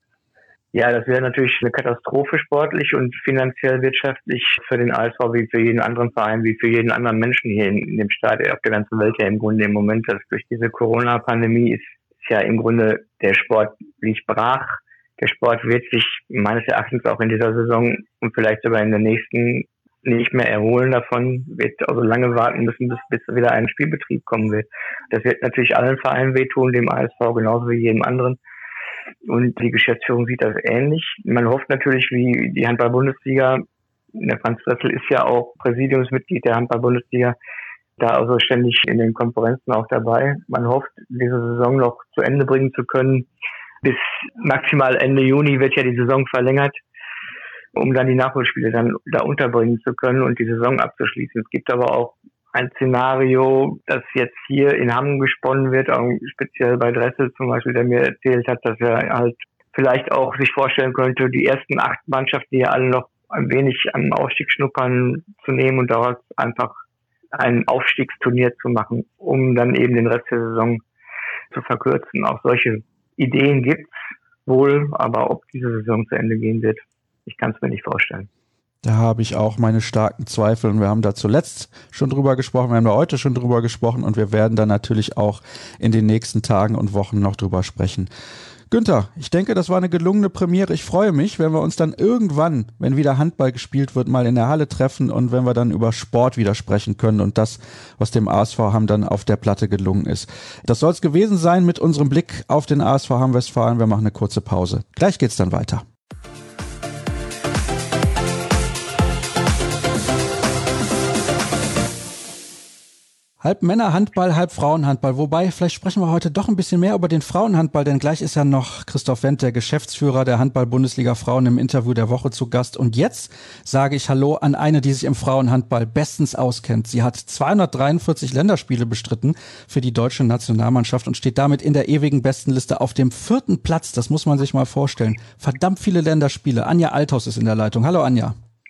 Ja, das wäre natürlich eine Katastrophe sportlich und finanziell wirtschaftlich für den A S V wie für jeden anderen Verein, wie für jeden anderen Menschen hier in, in dem Staat, auf der ganzen Welt ja im Grunde im Moment. Dass durch diese Corona-Pandemie ist, ist ja im Grunde der Sport liegt brach. Der Sport wird sich meines Erachtens auch in dieser Saison und vielleicht sogar in der nächsten nicht mehr erholen davon, wird also lange warten müssen, bis, bis wieder ein Spielbetrieb kommen wird. Das wird natürlich allen Vereinen wehtun, dem A S V genauso wie jedem anderen. Und die Geschäftsführung sieht das ähnlich. Man hofft natürlich, wie die Handball-Bundesliga, der Franz Dressel ist ja auch Präsidiumsmitglied der Handball-Bundesliga, da also ständig in den Konferenzen auch dabei. Man hofft, diese Saison noch zu Ende bringen zu können. Bis maximal Ende Juni wird ja die Saison verlängert, um dann die Nachholspiele dann da unterbringen zu können und die Saison abzuschließen. Es gibt aber auch ein Szenario, das jetzt hier in Hamm gesponnen wird, auch speziell bei Dressel zum Beispiel, der mir erzählt hat, dass er halt vielleicht auch sich vorstellen könnte, die ersten acht Mannschaften, die ja alle noch ein wenig am Aufstieg schnuppern, zu nehmen und daraus einfach ein Aufstiegsturnier zu machen, um dann eben den Rest der Saison zu verkürzen. Auch solche Ideen gibt's wohl, aber ob diese Saison zu Ende gehen wird, ich kann es mir nicht vorstellen. Da habe ich auch meine starken Zweifel und wir haben da zuletzt schon drüber gesprochen, wir haben da heute schon drüber gesprochen und wir werden da natürlich auch in den nächsten Tagen und Wochen noch drüber sprechen. Günther, ich denke, das war eine gelungene Premiere. Ich freue mich, wenn wir uns dann irgendwann, wenn wieder Handball gespielt wird, mal in der Halle treffen und wenn wir dann über Sport wieder sprechen können und das, was dem A S V Hamm dann auf der Platte gelungen ist. Das soll es gewesen sein mit unserem Blick auf den A S V Hamm-Westfalen. Wir machen eine kurze Pause. Gleich geht's dann weiter. Halb Männerhandball, halb Frauenhandball. Wobei, vielleicht sprechen wir heute doch ein bisschen mehr über den Frauenhandball, denn gleich ist ja noch Christoph Wendt, der Geschäftsführer der Handball-Bundesliga Frauen, im Interview der Woche zu Gast. Und jetzt sage ich Hallo an eine, die sich im Frauenhandball bestens auskennt. Sie hat zweihundertdreiundvierzig Länderspiele bestritten für die deutsche Nationalmannschaft und steht damit in der ewigen Bestenliste auf dem vierten Platz. Das muss man sich mal vorstellen. Verdammt viele Länderspiele. Anja Althaus ist in der Leitung. Hallo Anja.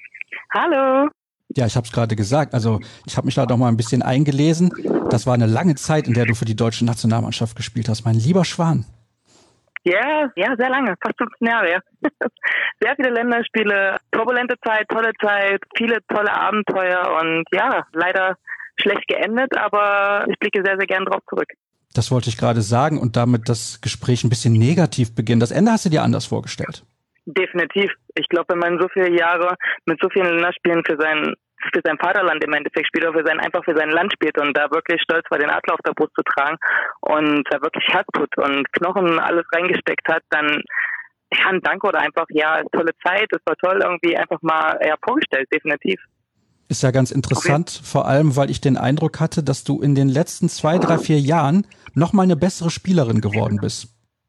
Hallo. Ja, ich habe es gerade gesagt. Also ich habe mich da doch mal ein bisschen eingelesen. Das war eine lange Zeit, in der du für die deutsche Nationalmannschaft gespielt hast. Mein lieber Schwan. Ja, ja, sehr lange, fast fünfzehn Jahre. Ja. Sehr viele Länderspiele, turbulente Zeit, tolle Zeit, viele tolle Abenteuer und ja, leider schlecht geendet, aber ich blicke sehr, sehr gern drauf zurück. Das wollte ich gerade sagen und damit das Gespräch ein bisschen negativ beginnen. Das Ende hast du dir anders vorgestellt. Definitiv. Ich glaube, wenn man so viele Jahre mit so vielen Länderspielen für sein für sein Vaterland im Endeffekt spielt oder für sein, einfach für sein Land spielt und da wirklich stolz war, den Adler auf der Brust zu tragen und da wirklich Herzblut und Knochen alles reingesteckt hat, dann ja, ein Dank oder einfach, ja, tolle Zeit, es war toll irgendwie einfach mal ja, vorgestellt, definitiv. Ist ja ganz interessant, okay. Vor allem, weil ich den Eindruck hatte, dass du in den letzten zwei, drei, vier Jahren noch mal eine bessere Spielerin geworden bist.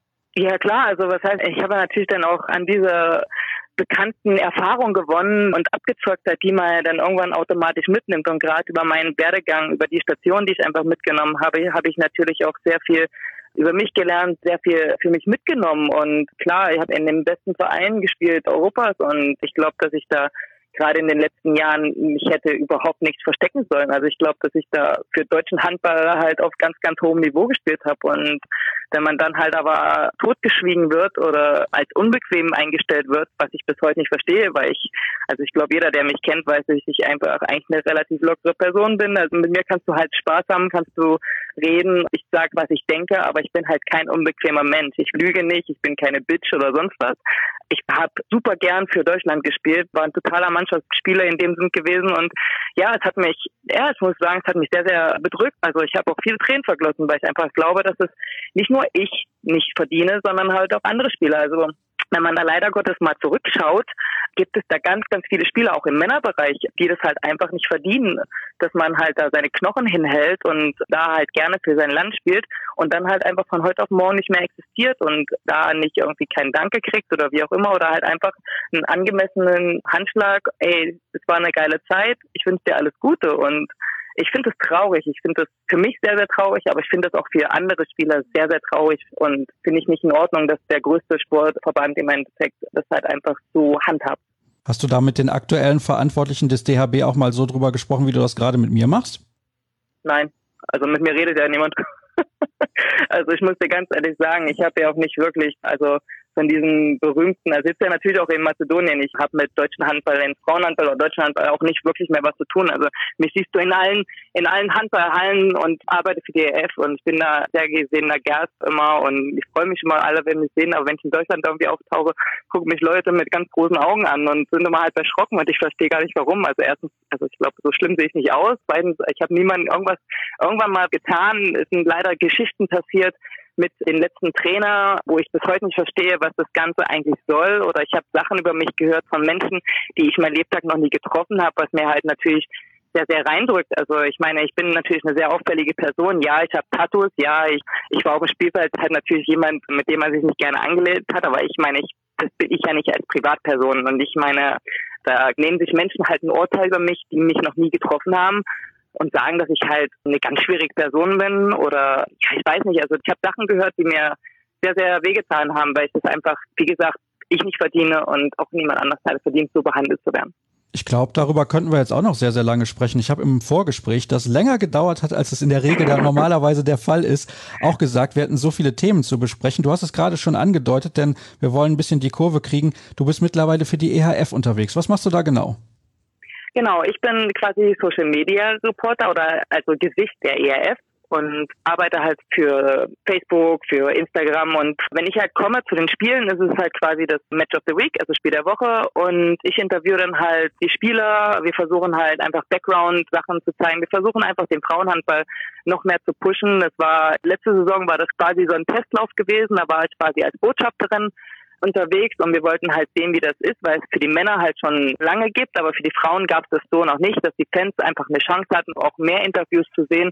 Ja klar, also was heißt, ich habe natürlich dann auch an dieser bekannten Erfahrung gewonnen und abgezockt hat, die man dann irgendwann automatisch mitnimmt. Und gerade über meinen Werdegang, über die Station, die ich einfach mitgenommen habe, habe ich natürlich auch sehr viel über mich gelernt, sehr viel für mich mitgenommen. Und klar, ich habe in den besten Vereinen gespielt Europas und ich glaube, dass ich da gerade in den letzten Jahren mich hätte überhaupt nichts verstecken sollen. Also ich glaube, dass ich da für deutschen Handball halt auf ganz, ganz hohem Niveau gespielt habe. Und wenn man dann halt aber totgeschwiegen wird oder als unbequem eingestellt wird, was ich bis heute nicht verstehe, weil ich, also ich glaube, jeder, der mich kennt, weiß, dass ich einfach eigentlich eine relativ lockere Person bin. Also mit mir kannst du halt Spaß haben, kannst du reden. Ich sag, was ich denke, aber ich bin halt kein unbequemer Mensch. Ich lüge nicht, ich bin keine Bitch oder sonst was. Ich habe super gern für Deutschland gespielt, war ein totaler Mannschaftsspieler in dem Sinn gewesen und ja, es hat mich, ja, ich muss sagen, es hat mich sehr, sehr bedrückt. Also ich habe auch viele Tränen vergossen, weil ich einfach glaube, dass es nicht nur ich nicht verdiene, sondern halt auch andere Spieler. Also wenn man da leider Gottes mal zurückschaut, gibt es da ganz, ganz viele Spieler, auch im Männerbereich, die das halt einfach nicht verdienen, dass man halt da seine Knochen hinhält und da halt gerne für sein Land spielt und dann halt einfach von heute auf morgen nicht mehr existiert und da nicht irgendwie keinen Danke kriegt oder wie auch immer oder halt einfach einen angemessenen Handschlag, ey, es war eine geile Zeit, ich wünsche dir alles Gute und ich finde das traurig. Ich finde das für mich sehr, sehr traurig, aber ich finde das auch für andere Spieler sehr, sehr traurig und finde ich nicht in Ordnung, dass der größte Sportverband im Endeffekt das halt einfach so handhabt. Hast du da mit den aktuellen Verantwortlichen des D H B auch mal so drüber gesprochen, wie du das gerade mit mir machst? Nein, also mit mir redet ja niemand. Also ich muss dir ganz ehrlich sagen, ich habe ja auch nicht wirklich, also von diesen berühmten, also jetzt ja natürlich auch in Mazedonien, ich habe mit deutschen Handball, in Frauenhandball oder deutschen Handball auch nicht wirklich mehr was zu tun. Also mich siehst du in allen in allen Handballhallen und arbeite für die E F und ich bin da sehr gesehener Gast immer und ich freue mich immer, alle werden mich sehen, aber wenn ich in Deutschland irgendwie auftauche, gucken mich Leute mit ganz großen Augen an und sind immer halt erschrocken und ich verstehe gar nicht warum. Also erstens, also ich glaube, so schlimm sehe ich nicht aus. Zweitens, ich habe niemandem irgendwas irgendwann mal getan. Es sind leider Geschichten passiert mit dem letzten Trainer, wo ich bis heute nicht verstehe, was das Ganze eigentlich soll. Oder ich habe Sachen über mich gehört von Menschen, die ich mein Lebtag noch nie getroffen habe, was mir halt natürlich sehr, sehr reindrückt. Also ich meine, ich bin natürlich eine sehr auffällige Person. Ja, ich habe Tattoos. Ja, ich, ich war auf dem Spielfeld halt natürlich jemand, mit dem man sich nicht gerne angelegt hat. Aber ich meine, ich, das bin ich ja nicht als Privatperson. Und ich meine, da nehmen sich Menschen halt ein Urteil über mich, die mich noch nie getroffen haben. Und sagen, dass ich halt eine ganz schwierige Person bin oder ja, ich weiß nicht, also ich habe Sachen gehört, die mir sehr, sehr wehgetan haben, weil ich das einfach, wie gesagt, ich nicht verdiene und auch niemand anders halt verdient, so behandelt zu werden. Ich glaube, darüber könnten wir jetzt auch noch sehr, sehr lange sprechen. Ich habe im Vorgespräch, das länger gedauert hat, als es in der Regel ja normalerweise der Fall ist, auch gesagt, wir hätten so viele Themen zu besprechen. Du hast es gerade schon angedeutet, denn wir wollen ein bisschen die Kurve kriegen. Du bist mittlerweile für die E H F unterwegs. Was machst du da genau? Genau, ich bin quasi Social Media Reporter oder also Gesicht der E H F und arbeite halt für Facebook, für Instagram und wenn ich halt komme zu den Spielen, ist es halt quasi das Match of the Week, also Spiel der Woche und ich interviewe dann halt die Spieler, wir versuchen halt einfach Background-Sachen zu zeigen, wir versuchen einfach den Frauenhandball noch mehr zu pushen. Das war, letzte Saison war das quasi so ein Testlauf gewesen, da war ich quasi als Botschafterin unterwegs und wir wollten halt sehen, wie das ist, weil es für die Männer halt schon lange gibt, aber für die Frauen gab es das so noch nicht, dass die Fans einfach eine Chance hatten, auch mehr Interviews zu sehen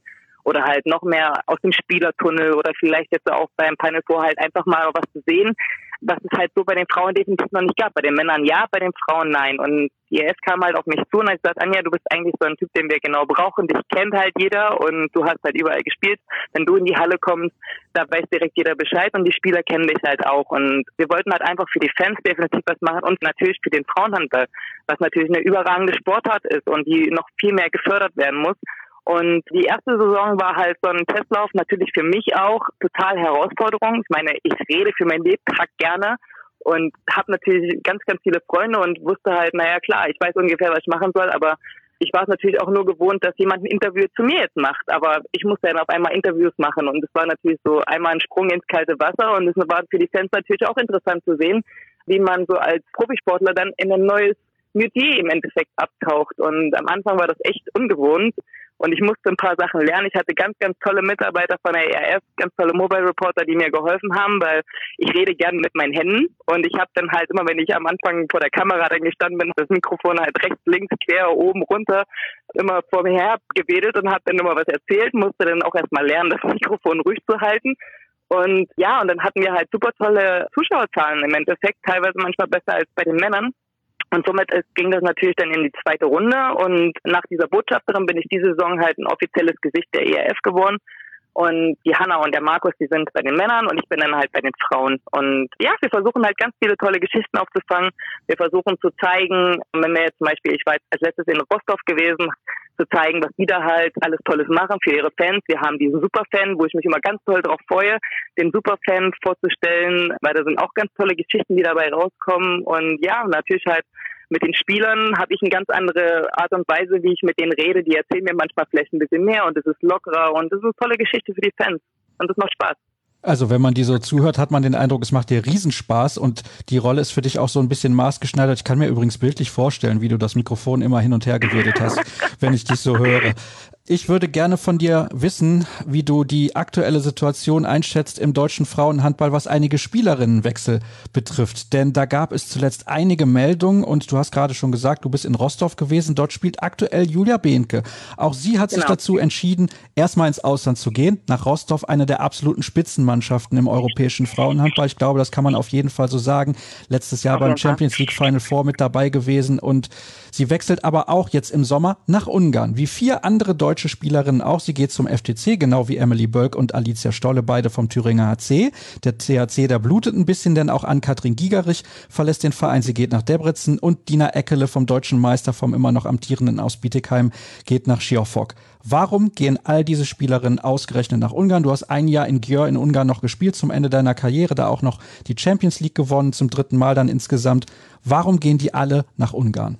oder halt noch mehr aus dem Spielertunnel oder vielleicht jetzt auch beim Final Four halt einfach mal was zu sehen, was es halt so bei den Frauen definitiv noch nicht gab. Bei den Männern ja, bei den Frauen nein. Und die E F kam halt auf mich zu und hat gesagt, Anja, du bist eigentlich so ein Typ, den wir genau brauchen. Dich kennt halt jeder und du hast halt überall gespielt. Wenn du in die Halle kommst, da weiß direkt jeder Bescheid und die Spieler kennen dich halt auch. Und wir wollten halt einfach für die Fans definitiv was machen und natürlich für den Frauenhandball, was natürlich eine überragende Sportart ist und die noch viel mehr gefördert werden muss. Und die erste Saison war halt so ein Testlauf, natürlich für mich auch total Herausforderung. Ich meine, ich rede für mein Leben gerne und habe natürlich ganz, ganz viele Freunde und wusste halt, naja klar, ich weiß ungefähr, was ich machen soll, aber ich war es natürlich auch nur gewohnt, dass jemand ein Interview zu mir jetzt macht. Aber ich musste dann auf einmal Interviews machen und es war natürlich so einmal ein Sprung ins kalte Wasser und es war für die Fans natürlich auch interessant zu sehen, wie man so als Profisportler dann in ein neues Metier im Endeffekt abtaucht. Und am Anfang war das echt ungewohnt. Und ich musste ein paar Sachen lernen. Ich hatte ganz, ganz tolle Mitarbeiter von der E R F, ganz tolle Mobile Reporter, die mir geholfen haben, weil ich rede gerne mit meinen Händen. Und ich habe dann halt immer, wenn ich am Anfang vor der Kamera dann gestanden bin, das Mikrofon halt rechts, links, quer, oben, runter, immer vor mir her gewedelt und habe dann immer was erzählt, musste dann auch erstmal lernen, das Mikrofon ruhig zu halten. Und ja, und dann hatten wir halt super tolle Zuschauerzahlen im Endeffekt, teilweise manchmal besser als bei den Männern. Und somit ging das natürlich dann in die zweite Runde und nach dieser Botschafterin bin ich diese Saison halt ein offizielles Gesicht der E R F geworden. Und die Hanna und der Markus, die sind bei den Männern und ich bin dann halt bei den Frauen. Und ja, wir versuchen halt ganz viele tolle Geschichten aufzufangen. Wir versuchen zu zeigen, wenn wir jetzt zum Beispiel, ich war jetzt als letztes in Rostov gewesen, zu zeigen, was die da halt alles Tolles machen für ihre Fans. Wir haben diesen Superfan, wo ich mich immer ganz toll drauf freue, den Superfan vorzustellen, weil da sind auch ganz tolle Geschichten, die dabei rauskommen. Und ja, natürlich halt mit den Spielern habe ich eine ganz andere Art und Weise, wie ich mit denen rede. Die erzählen mir manchmal vielleicht ein bisschen mehr und es ist lockerer und es ist eine tolle Geschichte für die Fans und es macht Spaß. Also wenn man die so zuhört, hat man den Eindruck, es macht dir Riesenspaß und die Rolle ist für dich auch so ein bisschen maßgeschneidert. Ich kann mir übrigens bildlich vorstellen, wie du das Mikrofon immer hin und her gewedelt hast, wenn ich dich so höre. Ich würde gerne von dir wissen, wie du die aktuelle Situation einschätzt im deutschen Frauenhandball, was einige Spielerinnenwechsel betrifft. Denn da gab es zuletzt einige Meldungen und du hast gerade schon gesagt, du bist in Rostov gewesen. Dort spielt aktuell Julia Behnke. Auch sie hat sich genau. dazu entschieden, erstmal ins Ausland zu gehen. Nach Rostov, eine der absoluten Spitzenmannschaften im europäischen Frauenhandball. Ich glaube, das kann man auf jeden Fall so sagen. Letztes Jahr beim Champions League Final Four mit dabei gewesen und sie wechselt aber auch jetzt im Sommer nach Ungarn. Wie vier andere deutsche deutsche Spielerinnen auch. Sie geht zum F T C, genau wie Emily Bölk und Alicia Stolle, beide vom Thüringer H C. Der T H C, der blutet ein bisschen, denn auch Ann-Kathrin Gigerich verlässt den Verein. Sie geht nach Debrecen und Dina Eckele vom deutschen Meister, vom immer noch amtierenden aus Bietigheim, geht nach Schiofok. Warum gehen all diese Spielerinnen ausgerechnet nach Ungarn? Du hast ein Jahr in Győr in Ungarn noch gespielt, zum Ende deiner Karriere, da auch noch die Champions League gewonnen, zum dritten Mal dann insgesamt. Warum gehen die alle nach Ungarn?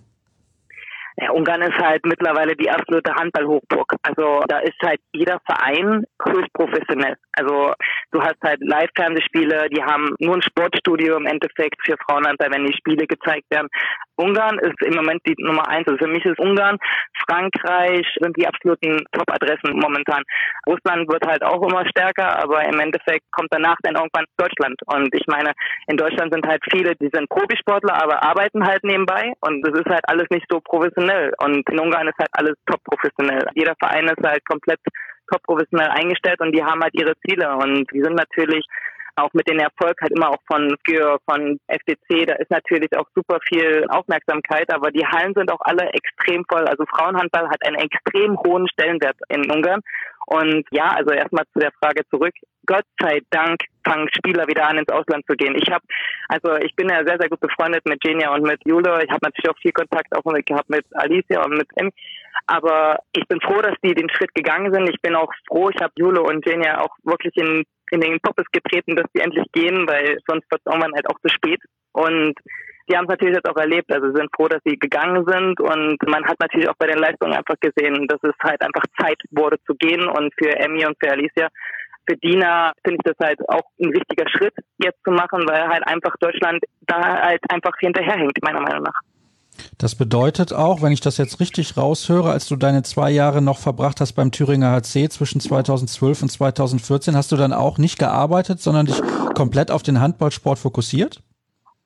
Ja, Ungarn ist halt mittlerweile die absolute Handball-Hochburg. Also da ist halt jeder Verein höchst professionell. Also du hast halt Live-Fernsehspiele, die haben nur ein Sportstudio im Endeffekt für Frauenhandball, wenn die Spiele gezeigt werden. Ungarn ist im Moment die Nummer eins. Also für mich ist Ungarn, Frankreich sind die absoluten Top-Adressen momentan. Russland wird halt auch immer stärker, aber im Endeffekt kommt danach dann irgendwann Deutschland. Und ich meine, in Deutschland sind halt viele, die sind Profisportler, aber arbeiten halt nebenbei und das ist halt alles nicht so professionell. Und in Ungarn ist halt alles top professionell. Jeder Verein ist halt komplett top professionell eingestellt und die haben halt ihre Ziele. Und die sind natürlich auch mit dem Erfolg halt immer auch von Győr, von F C C, da ist natürlich auch super viel Aufmerksamkeit, aber die Hallen sind auch alle extrem voll. Also Frauenhandball hat einen extrem hohen Stellenwert in Ungarn. Und ja, also erstmal zu der Frage zurück. Gott sei Dank fangen Spieler wieder an, ins Ausland zu gehen. Ich habe, also ich bin ja sehr, sehr gut befreundet mit Genia und mit Jule. Ich habe natürlich auch viel Kontakt auch mit, gehabt mit Alicia und mit Em. Aber ich bin froh, dass die den Schritt gegangen sind. Ich bin auch froh, ich habe Jule und Genia auch wirklich in, in den Poppes getreten, dass die endlich gehen, weil sonst wird es irgendwann halt auch zu spät. Und die haben es natürlich jetzt auch erlebt, also sind froh, dass sie gegangen sind und man hat natürlich auch bei den Leistungen einfach gesehen, dass es halt einfach Zeit wurde zu gehen und für Emmy und für Alicia, für Dina finde ich das halt auch ein richtiger Schritt jetzt zu machen, weil halt einfach Deutschland da halt einfach hinterherhängt, meiner Meinung nach. Das bedeutet auch, wenn ich das jetzt richtig raushöre, als du deine zwei Jahre noch verbracht hast beim Thüringer H C zwischen zweitausendzwölf und zweitausendvierzehn, hast du dann auch nicht gearbeitet, sondern dich komplett auf den Handballsport fokussiert?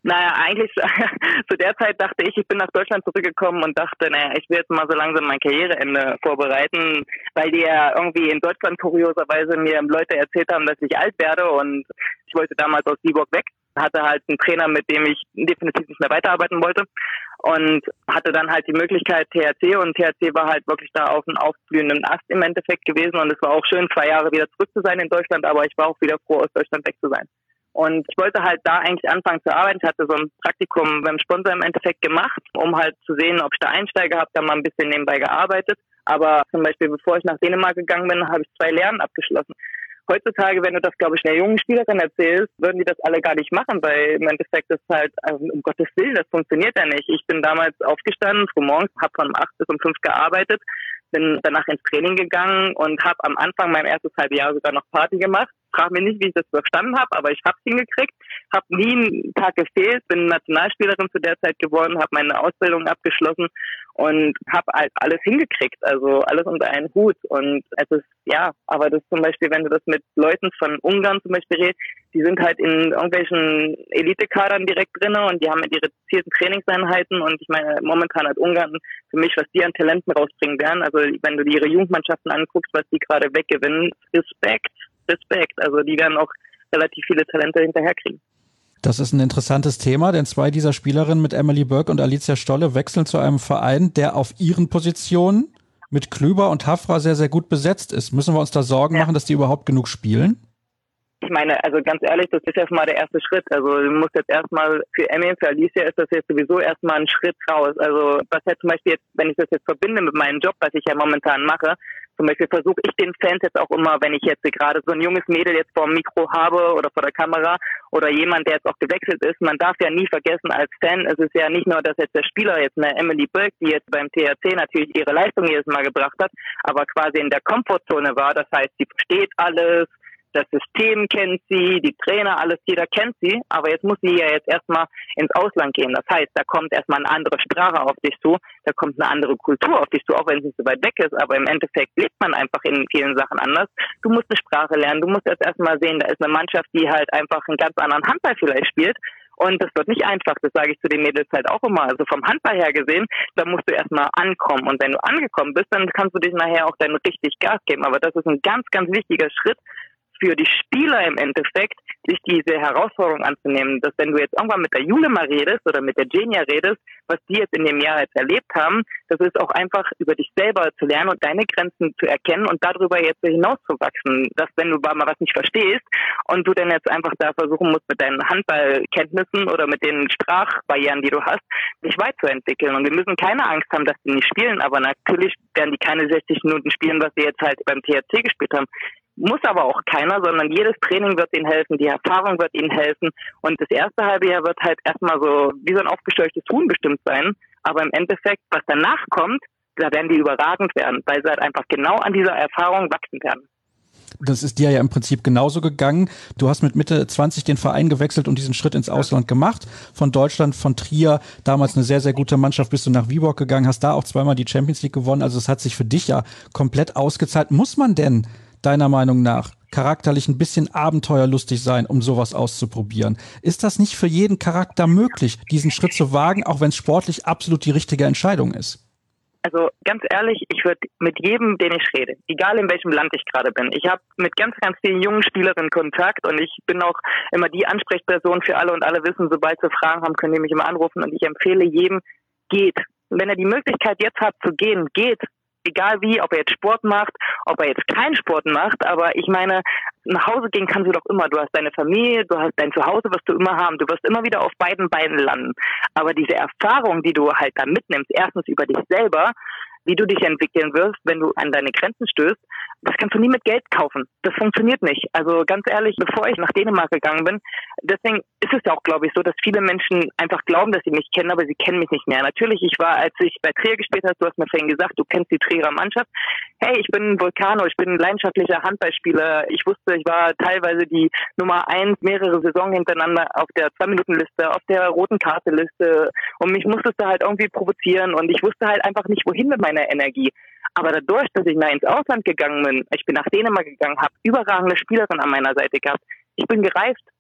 Naja, eigentlich zu der Zeit dachte ich, ich bin nach Deutschland zurückgekommen und dachte, naja, ich will jetzt mal so langsam mein Karriereende vorbereiten, weil die ja irgendwie in Deutschland kurioserweise mir Leute erzählt haben, dass ich alt werde und ich wollte damals aus Viborg weg, hatte halt einen Trainer, mit dem ich definitiv nicht mehr weiterarbeiten wollte und hatte dann halt die Möglichkeit T H C und T H C war halt wirklich da auf einem aufblühenden Ast im Endeffekt gewesen und es war auch schön, zwei Jahre wieder zurück zu sein in Deutschland, aber ich war auch wieder froh, aus Deutschland weg zu sein. Und ich wollte halt da eigentlich anfangen zu arbeiten. Ich hatte so ein Praktikum beim Sponsor im Endeffekt gemacht, um halt zu sehen, ob ich da Einsteiger habe, da mal ein bisschen nebenbei gearbeitet. Aber zum Beispiel, bevor ich nach Dänemark gegangen bin, habe ich zwei Lehren abgeschlossen. Heutzutage, wenn du das, glaube ich, einer jungen Spielerin erzählst, würden die das alle gar nicht machen, weil im Endeffekt ist halt, also um Gottes Willen, das funktioniert ja nicht. Ich bin damals aufgestanden, früh morgens, habe von um acht bis um fünf gearbeitet, bin danach ins Training gegangen und habe am Anfang mein erstes halbe Jahr sogar noch Party gemacht. Frag mich nicht, wie ich das verstanden habe, aber ich habe es hingekriegt, habe nie einen Tag gefehlt, bin Nationalspielerin zu der Zeit geworden, habe meine Ausbildung abgeschlossen und habe halt alles hingekriegt, also alles unter einen Hut. Und es ist, ja, aber das zum Beispiel, wenn du das mit Leuten von Ungarn zum Beispiel redest, die sind halt in irgendwelchen Elitekadern direkt drin und die haben ihre gezielten Trainingseinheiten und ich meine, momentan hat Ungarn für mich, was die an Talenten rausbringen werden, also wenn du dir ihre Jugendmannschaften anguckst, was die gerade weggewinnen, Respekt. Respekt. Also die werden auch relativ viele Talente hinterherkriegen. Das ist ein interessantes Thema, denn zwei dieser Spielerinnen mit Emily Burke und Alicia Stolle wechseln zu einem Verein, der auf ihren Positionen mit Klüber und Hafra sehr, sehr gut besetzt ist. Müssen wir uns da Sorgen ja. machen, dass die überhaupt genug spielen? Ich meine, also ganz ehrlich, das ist erstmal der erste Schritt. Also du musst jetzt erstmal, für Emmy, für Alicia ist das jetzt sowieso erstmal ein Schritt raus. Also was jetzt zum Beispiel jetzt, wenn ich das jetzt verbinde mit meinem Job, was ich ja momentan mache, zum Beispiel versuche ich den Fans jetzt auch immer, wenn ich jetzt gerade so ein junges Mädel jetzt vor dem Mikro habe oder vor der Kamera oder jemand, der jetzt auch gewechselt ist, man darf ja nie vergessen als Fan, es ist ja nicht nur, dass jetzt der Spieler jetzt eine Emily Burke, die jetzt beim T H C natürlich ihre Leistung jedes Mal gebracht hat, aber quasi in der Komfortzone war, das heißt, sie versteht alles, das System kennt sie, die Trainer, alles, jeder kennt sie, aber jetzt muss sie ja jetzt erstmal ins Ausland gehen. Das heißt, da kommt erstmal eine andere Sprache auf dich zu, da kommt eine andere Kultur auf dich zu, auch wenn es nicht so weit weg ist, aber im Endeffekt lebt man einfach in vielen Sachen anders. Du musst eine Sprache lernen, du musst jetzt erstmal sehen, da ist eine Mannschaft, die halt einfach einen ganz anderen Handball vielleicht spielt. Und das wird nicht einfach, das sage ich zu den Mädels halt auch immer. Also vom Handball her gesehen, da musst du erstmal ankommen. Und wenn du angekommen bist, dann kannst du dich nachher auch dann richtig Gas geben. Aber das ist ein ganz, ganz wichtiger Schritt für die Spieler im Endeffekt, sich diese Herausforderung anzunehmen, dass wenn du jetzt irgendwann mit der Jule mal redest oder mit der Genia redest, was die jetzt in dem Jahr jetzt erlebt haben, das ist auch einfach über dich selber zu lernen und deine Grenzen zu erkennen und darüber jetzt hinauszuwachsen, dass wenn du mal was nicht verstehst und du dann jetzt einfach da versuchen musst, mit deinen Handballkenntnissen oder mit den Sprachbarrieren, die du hast, dich weiterzuentwickeln. Und wir müssen keine Angst haben, dass die nicht spielen, aber natürlich werden die keine sechzig Minuten spielen, was sie jetzt halt beim T H C gespielt haben. Muss aber auch keiner, sondern jedes Training wird ihnen helfen, die Erfahrung wird ihnen helfen und das erste halbe Jahr wird halt erstmal so wie so ein aufgescheuchtes Huhn bestimmt sein, aber im Endeffekt, was danach kommt, da werden die überragend werden, weil sie halt einfach genau an dieser Erfahrung wachsen werden. Das ist dir ja im Prinzip genauso gegangen. Du hast mit Mitte zwanzig den Verein gewechselt und diesen Schritt ins Ausland gemacht. Von Deutschland, von Trier, damals eine sehr, sehr gute Mannschaft, bist du nach Viborg gegangen, hast da auch zweimal die Champions League gewonnen. Also es hat sich für dich ja komplett ausgezahlt. Muss man denn deiner Meinung nach charakterlich ein bisschen abenteuerlustig sein, um sowas auszuprobieren? Ist das nicht für jeden Charakter möglich, diesen Schritt zu wagen, auch wenn es sportlich absolut die richtige Entscheidung ist? Also ganz ehrlich, ich würde mit jedem, den ich rede, egal in welchem Land ich gerade bin, ich habe mit ganz, ganz vielen jungen Spielerinnen Kontakt und ich bin auch immer die Ansprechperson für alle und alle wissen, sobald sie Fragen haben, können die mich immer anrufen und ich empfehle jedem, geht. Wenn er die Möglichkeit jetzt hat zu gehen, geht. Egal wie, ob er jetzt Sport macht, ob er jetzt keinen Sport macht, aber ich meine, nach Hause gehen kannst du doch immer. Du hast deine Familie, du hast dein Zuhause, wirst du immer haben. Du wirst immer wieder auf beiden Beinen landen. Aber diese Erfahrung, die du halt da mitnimmst, erstens über dich selber, wie du dich entwickeln wirst, wenn du an deine Grenzen stößt, das kannst du nie mit Geld kaufen. Das funktioniert nicht. Also ganz ehrlich, bevor ich nach Dänemark gegangen bin, deswegen ist es ja auch, glaube ich, so, dass viele Menschen einfach glauben, dass sie mich kennen, aber sie kennen mich nicht mehr. Natürlich, ich war, als ich bei Trier gespielt habe, du hast mir vorhin gesagt, du kennst die Trierer Mannschaft. Hey, ich bin ein Vulcano, ich bin ein leidenschaftlicher Handballspieler. Ich wusste, ich war teilweise die Nummer eins, mehrere Saisons hintereinander auf der Zwei-Minuten-Liste, auf der roten Karte-Liste. Und mich musstest du halt irgendwie provozieren und ich wusste halt einfach nicht, wohin mit meiner Energie. Aber dadurch, dass ich mal ins Ausland gegangen bin, ich bin nach Dänemark gegangen, habe überragende Spielerinnen an meiner Seite gehabt. Ich bin gereift.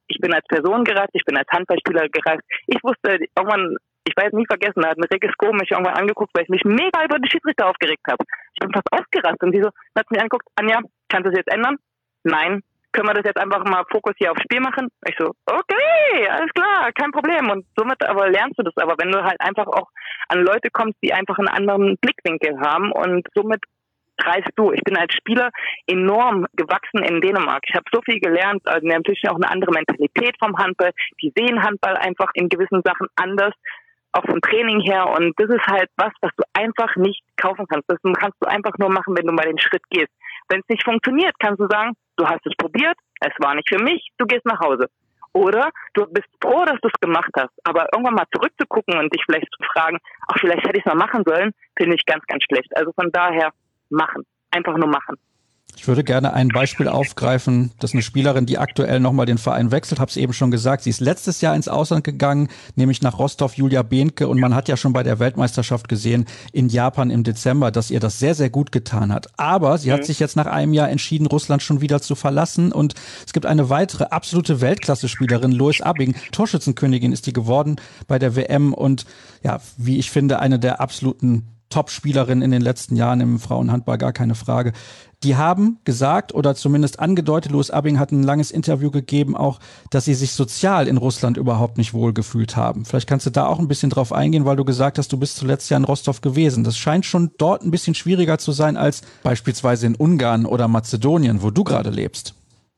Ich bin als Person gereist, ich bin als Handballspieler gereist. Ich wusste irgendwann, ich werde es nie vergessen, da hat eine Rikke Sko mich irgendwann angeguckt, weil ich mich mega über die Schiedsrichter aufgeregt habe. Ich bin fast ausgerastet und sie so, hat mich angeguckt, Anja, kannst du das jetzt ändern? Nein. Können wir das jetzt einfach mal Fokus hier aufs Spiel machen? Ich so, okay, alles klar, kein Problem. Und somit aber lernst du das. Aber wenn du halt einfach auch an Leute kommst, die einfach einen anderen Blickwinkel haben und somit reist du. Ich bin als Spieler enorm gewachsen in Dänemark. Ich habe so viel gelernt, also natürlich auch eine andere Mentalität vom Handball. Die sehen Handball einfach in gewissen Sachen anders, auch vom Training her. Und das ist halt was, was du einfach nicht kaufen kannst. Das kannst du einfach nur machen, wenn du mal den Schritt gehst. Wenn es nicht funktioniert, kannst du sagen, du hast es probiert, es war nicht für mich, du gehst nach Hause. Oder du bist froh, dass du es gemacht hast. Aber irgendwann mal zurückzugucken und dich vielleicht zu fragen, ach, vielleicht hätte ich es mal machen sollen, finde ich ganz, ganz schlecht. Also von daher machen. Einfach nur machen. Ich würde gerne ein Beispiel aufgreifen, das ist eine Spielerin, die aktuell nochmal den Verein wechselt, habe es eben schon gesagt, sie ist letztes Jahr ins Ausland gegangen, nämlich nach Rostov, Julia Behnke, und man hat ja schon bei der Weltmeisterschaft gesehen in Japan im Dezember, dass ihr das sehr, sehr gut getan hat. Aber sie mhm. hat sich jetzt nach einem Jahr entschieden, Russland schon wieder zu verlassen, und es gibt eine weitere absolute Weltklasse-Spielerin, Lois Abbing, Torschützenkönigin ist die geworden bei der W M und ja, wie ich finde, eine der absoluten Top-Spielerin in den letzten Jahren im Frauenhandball, gar keine Frage. Die haben gesagt oder zumindest angedeutet, Lois Abbing hat ein langes Interview gegeben, auch, dass sie sich sozial in Russland überhaupt nicht wohlgefühlt haben. Vielleicht kannst du da auch ein bisschen drauf eingehen, weil du gesagt hast, du bist zuletzt ja in Rostov gewesen. Das scheint schon dort ein bisschen schwieriger zu sein als beispielsweise in Ungarn oder Mazedonien, wo du gerade lebst.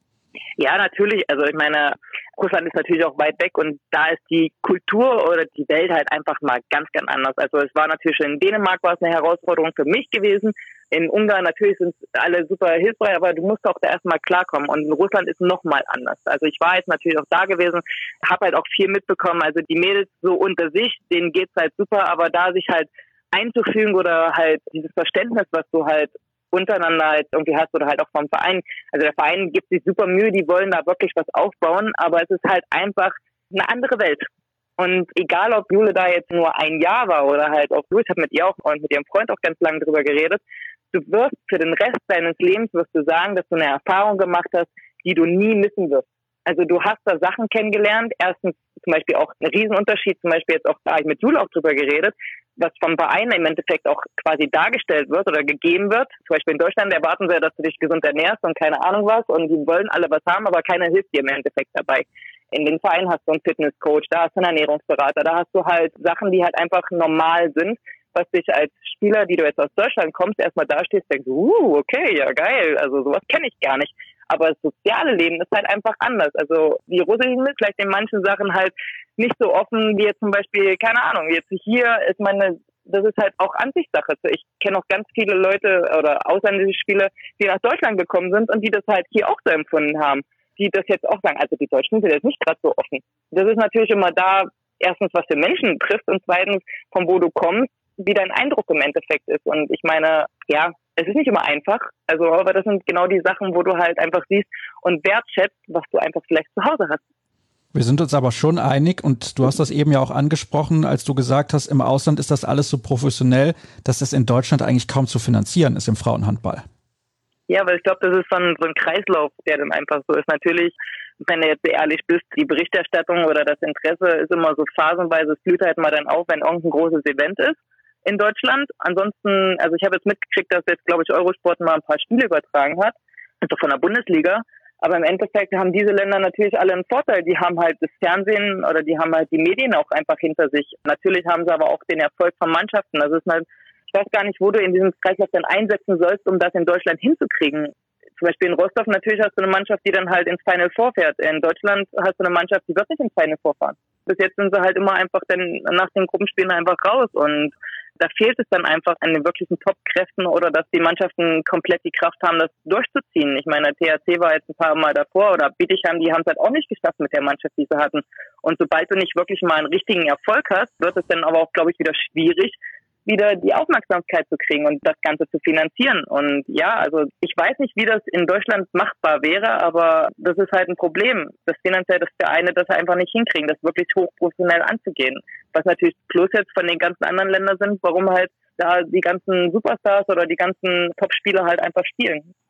Ja, natürlich. Also ich meine, Russland ist natürlich auch weit weg und da ist die Kultur oder die Welt halt einfach mal ganz, ganz anders. Also es war natürlich schon in Dänemark war es eine Herausforderung für mich gewesen. In Ungarn natürlich sind alle super hilfreich, aber du musst auch da erstmal klarkommen. Und in Russland ist noch mal anders. Also ich war jetzt natürlich auch da gewesen, habe halt auch viel mitbekommen. Also die Mädels so unter sich, denen geht's halt super, aber da sich halt einzufügen oder halt dieses Verständnis, was du halt untereinander halt irgendwie hast oder halt auch vom Verein. Also der Verein gibt sich super Mühe, die wollen da wirklich was aufbauen, aber es ist halt einfach eine andere Welt. Und egal, ob Jule da jetzt nur ein Jahr war oder halt auch du, ich habe mit ihr auch und mit ihrem Freund auch ganz lange drüber geredet, du wirst für den Rest deines Lebens, wirst du sagen, dass du eine Erfahrung gemacht hast, die du nie missen wirst. Also du hast da Sachen kennengelernt, erstens zum Beispiel auch ein Riesenunterschied, zum Beispiel jetzt auch, da habe ich mit Jule auch drüber geredet, was vom Verein im Endeffekt auch quasi dargestellt wird oder gegeben wird. Zum Beispiel in Deutschland erwarten sie, dass du dich gesund ernährst und keine Ahnung was und die wollen alle was haben, aber keiner hilft dir im Endeffekt dabei. In den Vereinen hast du einen Fitnesscoach, da hast du einen Ernährungsberater, da hast du halt Sachen, die halt einfach normal sind, was dich als Spieler, die du jetzt aus Deutschland kommst, erstmal dastehst, denkst, uh, okay, ja geil, also sowas kenne ich gar nicht. Aber das soziale Leben ist halt einfach anders. Also die Russen sind vielleicht in manchen Sachen halt nicht so offen wie jetzt zum Beispiel, keine Ahnung, jetzt hier ist meine, das ist halt auch Ansichtssache. Ich kenne auch ganz viele Leute oder ausländische Spieler, die nach Deutschland gekommen sind und die das halt hier auch so empfunden haben. Die das jetzt auch sagen, also die Deutschen sind jetzt nicht gerade so offen. Das ist natürlich immer da, erstens, was für Menschen trifft und zweitens, von wo du kommst, wie dein Eindruck im Endeffekt ist. Und ich meine, ja, es ist nicht immer einfach, also aber das sind genau die Sachen, wo du halt einfach siehst und wertschätzt, was du einfach vielleicht zu Hause hast. Wir sind uns aber schon einig und du hast das eben ja auch angesprochen, als du gesagt hast, im Ausland ist das alles so professionell, dass das in Deutschland eigentlich kaum zu finanzieren ist im Frauenhandball. Ja, weil ich glaube, das ist so ein, so ein Kreislauf, der dann einfach so ist. Natürlich, wenn du jetzt ehrlich bist, die Berichterstattung oder das Interesse ist immer so phasenweise, es blüht halt mal dann auf, wenn irgendein großes Event ist in Deutschland. Ansonsten, also ich habe jetzt mitgekriegt, dass jetzt, glaube ich, Eurosport mal ein paar Spiele übertragen hat, also von der Bundesliga. Aber im Endeffekt haben diese Länder natürlich alle einen Vorteil. Die haben halt das Fernsehen oder die haben halt die Medien auch einfach hinter sich. Natürlich haben sie aber auch den Erfolg von Mannschaften. Das ist halt, ich weiß gar nicht, wo du in diesem Kreislauf dann einsetzen sollst, um das in Deutschland hinzukriegen. Zum Beispiel in Rostov natürlich hast du eine Mannschaft, die dann halt ins Final Four fährt. In Deutschland hast du eine Mannschaft, die wird nicht ins Final Four fahren. Bis jetzt sind sie halt immer einfach dann nach den Gruppenspielen einfach raus und da fehlt es dann einfach an den wirklichen Top-Kräften oder dass die Mannschaften komplett die Kraft haben, das durchzuziehen. Ich meine, T H C war jetzt ein paar Mal davor oder Bietigheim, die haben es halt auch nicht geschafft mit der Mannschaft, die sie hatten. Und sobald du nicht wirklich mal einen richtigen Erfolg hast, wird es dann aber auch, glaube ich, wieder schwierig, wieder die Aufmerksamkeit zu kriegen und das Ganze zu finanzieren. Und ja, also ich weiß nicht, wie das in Deutschland machbar wäre, aber das ist halt ein Problem, dass finanziell das Vereine das einfach nicht hinkriegen, das wirklich hochprofessionell anzugehen. Was natürlich plus jetzt von den ganzen anderen Ländern sind, warum halt da die ganzen Superstars oder die ganzen Top-Spieler halt einfach spielen.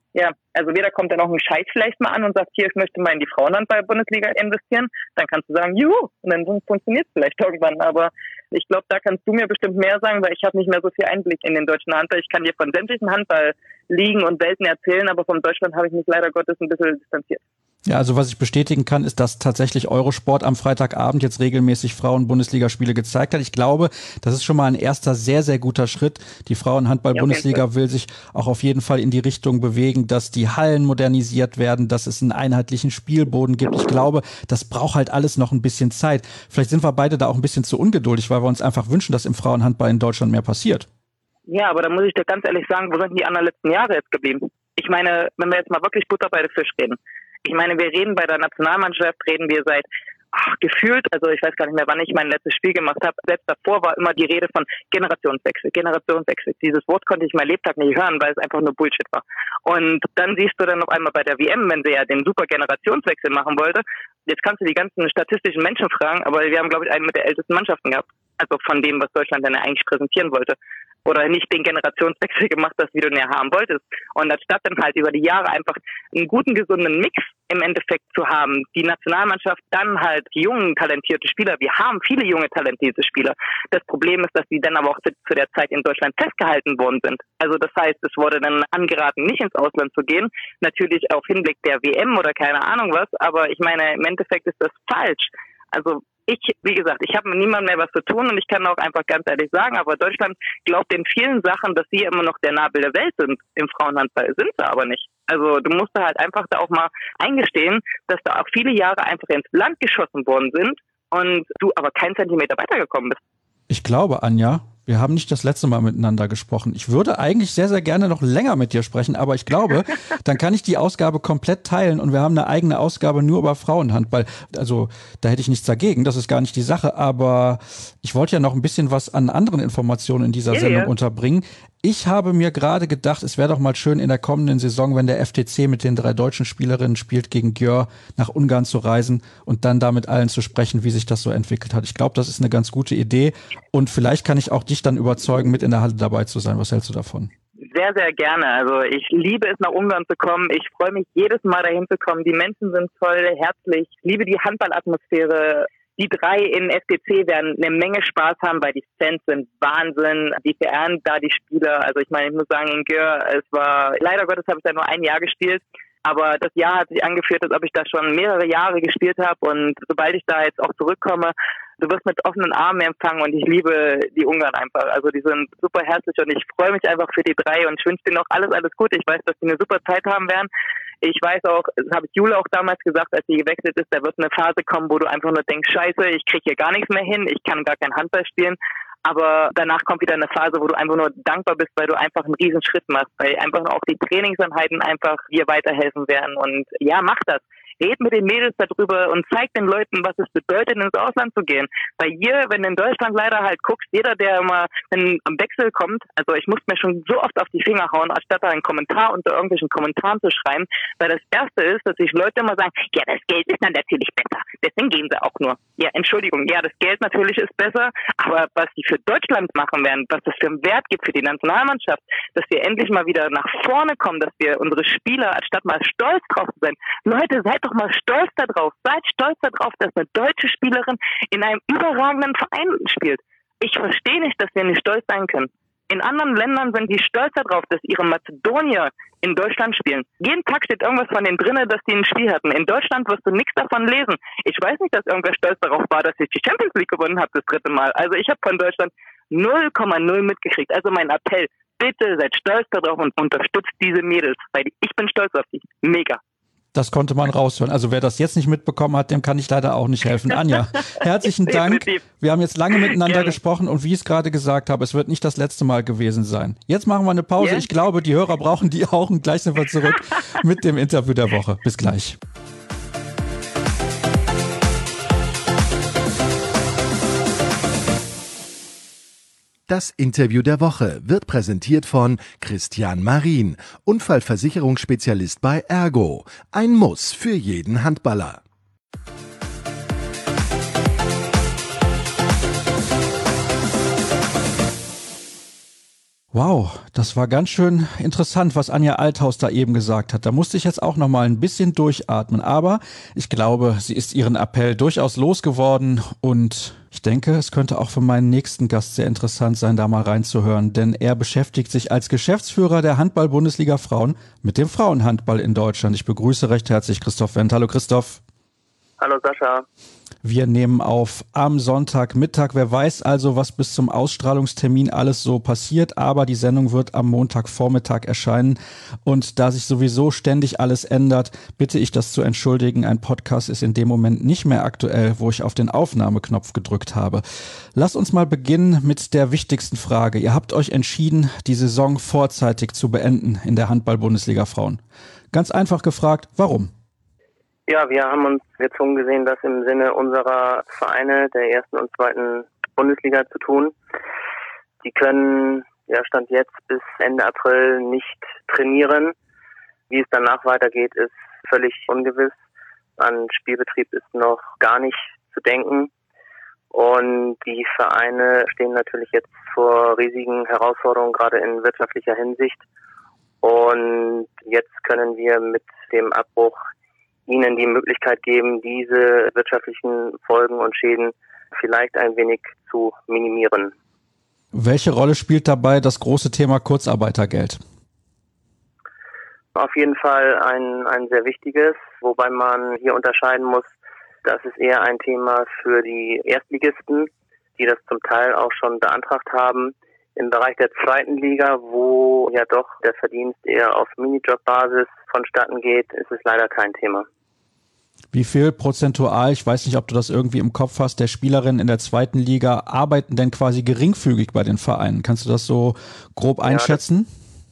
Ja, also weder kommt dann auch ein Scheiß vielleicht mal an und sagt, hier, ich möchte mal in die Frauenhandball-Bundesliga investieren, dann kannst du sagen, juhu, und dann funktioniert es vielleicht irgendwann, aber ich glaube, da kannst du mir bestimmt mehr sagen, weil ich habe nicht mehr so viel Einblick in den deutschen Handball. Ich kann dir von sämtlichen Handballligen und Welten erzählen, aber vom Deutschland habe ich mich leider Gottes ein bisschen distanziert. Ja, also was ich bestätigen kann, ist, dass tatsächlich Eurosport am Freitagabend jetzt regelmäßig Frauen-Bundesligaspiele gezeigt hat. Ich glaube, das ist schon mal ein erster sehr, sehr guter Schritt. Die Frauen-Handball-Bundesliga ja, will sich auch auf jeden Fall in die Richtung bewegen, dass die Hallen modernisiert werden, dass es einen einheitlichen Spielboden gibt. Ich glaube, das braucht halt alles noch ein bisschen Zeit. Vielleicht sind wir beide da auch ein bisschen zu ungeduldig, weil wir uns einfach wünschen, dass im Frauenhandball in Deutschland mehr passiert. Ja, aber da muss ich dir ganz ehrlich sagen, wo sind die anderen letzten Jahre jetzt geblieben? Ich meine, wenn wir jetzt mal wirklich Butter bei der Fisch reden. Ich meine, wir reden bei der Nationalmannschaft, reden wir seit ach, gefühlt, also ich weiß gar nicht mehr, wann ich mein letztes Spiel gemacht habe. Selbst davor war immer die Rede von Generationswechsel, Generationswechsel. Dieses Wort konnte ich mein Lebtag nicht hören, weil es einfach nur Bullshit war. Und dann siehst du dann auf einmal bei der W M, wenn sie ja den super Generationswechsel machen wollte, jetzt kannst du die ganzen statistischen Menschen fragen, aber wir haben, glaube ich, einen mit der ältesten Mannschaften gehabt. Also von dem, was Deutschland dann eigentlich präsentieren wollte. Oder nicht den Generationswechsel gemacht hast, wie du näher haben wolltest. Und anstatt dann halt über die Jahre einfach einen guten, gesunden Mix im Endeffekt zu haben, die Nationalmannschaft, dann halt die jungen, talentierte Spieler. Wir haben viele junge, talentierte Spieler. Das Problem ist, dass die dann aber auch zu, zu der Zeit in Deutschland festgehalten worden sind. Also das heißt, es wurde dann angeraten, nicht ins Ausland zu gehen. Natürlich auf Hinblick der W M oder keine Ahnung was. Aber ich meine, im Endeffekt ist das falsch. Also ich, wie gesagt, ich habe mit niemandem mehr was zu tun und ich kann auch einfach ganz ehrlich sagen, aber Deutschland glaubt in vielen Sachen, dass sie immer noch der Nabel der Welt sind. Im Frauenhandball sind sie aber nicht. Also du musst da halt einfach da auch mal eingestehen, dass da auch viele Jahre einfach ins Land geschossen worden sind und du aber keinen Zentimeter weitergekommen bist. Ich glaube, Anja, wir haben nicht das letzte Mal miteinander gesprochen. Ich würde eigentlich sehr, sehr gerne noch länger mit dir sprechen, aber ich glaube, dann kann ich die Ausgabe komplett teilen und wir haben eine eigene Ausgabe nur über Frauenhandball. Also da hätte ich nichts dagegen, das ist gar nicht die Sache, aber ich wollte ja noch ein bisschen was an anderen Informationen in dieser ja, Sendung ja. unterbringen. Ich habe mir gerade gedacht, es wäre doch mal schön in der kommenden Saison, wenn der F T C mit den drei deutschen Spielerinnen spielt, gegen Győr nach Ungarn zu reisen und dann da mit allen zu sprechen, wie sich das so entwickelt hat. Ich glaube, das ist eine ganz gute Idee und vielleicht kann ich auch dich dann überzeugen, mit in der Halle dabei zu sein. Was hältst du davon? Sehr, sehr gerne. Also ich liebe es, nach Ungarn zu kommen. Ich freue mich jedes Mal dahin zu kommen. Die Menschen sind toll, herzlich. Ich liebe die Handballatmosphäre. Die drei in F T C werden eine Menge Spaß haben, weil die Fans sind Wahnsinn. Die verehren da die Spieler. Also ich meine, ich muss sagen, in Győr, es war, leider Gottes habe ich da nur ein Jahr gespielt. Aber das Jahr hat sich angeführt, als ob ich da schon mehrere Jahre gespielt habe. Und sobald ich da jetzt auch zurückkomme, du wirst mit offenen Armen empfangen und ich liebe die Ungarn einfach. Also die sind super herzlich und ich freue mich einfach für die drei und ich wünsche denen auch alles, alles Gute. Ich weiß, dass die eine super Zeit haben werden. Ich weiß auch, das habe ich Jule auch damals gesagt, als sie gewechselt ist, da wird eine Phase kommen, wo du einfach nur denkst, scheiße, ich kriege hier gar nichts mehr hin, ich kann gar kein Handball spielen. Aber danach kommt wieder eine Phase, wo du einfach nur dankbar bist, weil du einfach einen riesen Schritt machst, weil einfach auch die Trainingseinheiten einfach dir weiterhelfen werden. Und ja, mach das. Red mit den Mädels darüber und zeig den Leuten, was es bedeutet, ins Ausland zu gehen. Weil hier, wenn du in Deutschland leider halt guckst, jeder, der immer wenn am Wechsel kommt, also ich muss mir schon so oft auf die Finger hauen, anstatt da einen Kommentar unter irgendwelchen Kommentaren zu schreiben, weil das Erste ist, dass sich Leute immer sagen, ja, das Geld ist dann natürlich besser, deswegen gehen sie auch nur. Ja, Entschuldigung, ja, das Geld natürlich ist besser, aber was die für Deutschland machen werden, was das für einen Wert gibt für die Nationalmannschaft, dass wir endlich mal wieder nach vorne kommen, dass wir unsere Spieler, anstatt mal stolz drauf zu sein, Leute, seid doch mal stolz darauf, seid stolz darauf, dass eine deutsche Spielerin in einem überragenden Verein spielt. Ich verstehe nicht, dass wir nicht stolz sein können. In anderen Ländern sind die stolz darauf, dass ihre Mazedonier in Deutschland spielen. Jeden Tag steht irgendwas von denen drin, dass die ein Spiel hatten. In Deutschland wirst du nichts davon lesen. Ich weiß nicht, dass irgendwer stolz darauf war, dass ich die Champions League gewonnen habe das dritte Mal. Also ich habe von Deutschland null Komma null mitgekriegt. Also mein Appell, bitte seid stolz darauf und unterstützt diese Mädels, weil ich bin stolz auf die. Mega. Das konnte man raushören. Also wer das jetzt nicht mitbekommen hat, dem kann ich leider auch nicht helfen. Anja, herzlichen Dank. Wir haben jetzt lange miteinander Gerne. gesprochen und wie ich es gerade gesagt habe, es wird nicht das letzte Mal gewesen sein. Jetzt machen wir eine Pause. Yes. Ich glaube, die Hörer brauchen die auch und gleich sind wir zurück mit dem Interview der Woche. Bis gleich. Das Interview der Woche wird präsentiert von Christian Marin, Unfallversicherungsspezialist bei Ergo. Ein Muss für jeden Handballer. Wow, das war ganz schön interessant, was Anja Althaus da eben gesagt hat. Da musste ich jetzt auch noch mal ein bisschen durchatmen. Aber ich glaube, sie ist ihren Appell durchaus losgeworden. Und ich denke, es könnte auch für meinen nächsten Gast sehr interessant sein, da mal reinzuhören. Denn er beschäftigt sich als Geschäftsführer der Handball-Bundesliga Frauen mit dem Frauenhandball in Deutschland. Ich begrüße recht herzlich Christoph Wendt. Hallo Christoph. Hallo Sascha. Wir nehmen auf am Sonntagmittag. Wer weiß also, was bis zum Ausstrahlungstermin alles so passiert. Aber die Sendung wird am Montagvormittag erscheinen. Und da sich sowieso ständig alles ändert, bitte ich das zu entschuldigen. Ein Podcast ist in dem Moment nicht mehr aktuell, wo ich auf den Aufnahmeknopf gedrückt habe. Lasst uns mal beginnen mit der wichtigsten Frage. Ihr habt euch entschieden, die Saison vorzeitig zu beenden in der Handball-Bundesliga Frauen. Ganz einfach gefragt, warum? Ja, wir haben uns gezwungen gesehen, das im Sinne unserer Vereine der ersten und zweiten Bundesliga zu tun. Die können, ja, Stand jetzt bis Ende April nicht trainieren. Wie es danach weitergeht, ist völlig ungewiss. An Spielbetrieb ist noch gar nicht zu denken. Und die Vereine stehen natürlich jetzt vor riesigen Herausforderungen, gerade in wirtschaftlicher Hinsicht. Und jetzt können wir mit dem Abbruch ihnen die Möglichkeit geben, diese wirtschaftlichen Folgen und Schäden vielleicht ein wenig zu minimieren. Welche Rolle spielt dabei das große Thema Kurzarbeitergeld? Auf jeden Fall ein, ein sehr wichtiges, wobei man hier unterscheiden muss, das ist eher ein Thema für die Erstligisten, die das zum Teil auch schon beantragt haben. Im Bereich der zweiten Liga, wo ja doch der Verdienst eher auf Minijob-Basis vonstatten geht, ist es leider kein Thema. Wie viel prozentual, ich weiß nicht, ob du das irgendwie im Kopf hast, der Spielerinnen in der zweiten Liga arbeiten denn quasi geringfügig bei den Vereinen? Kannst du das so grob einschätzen?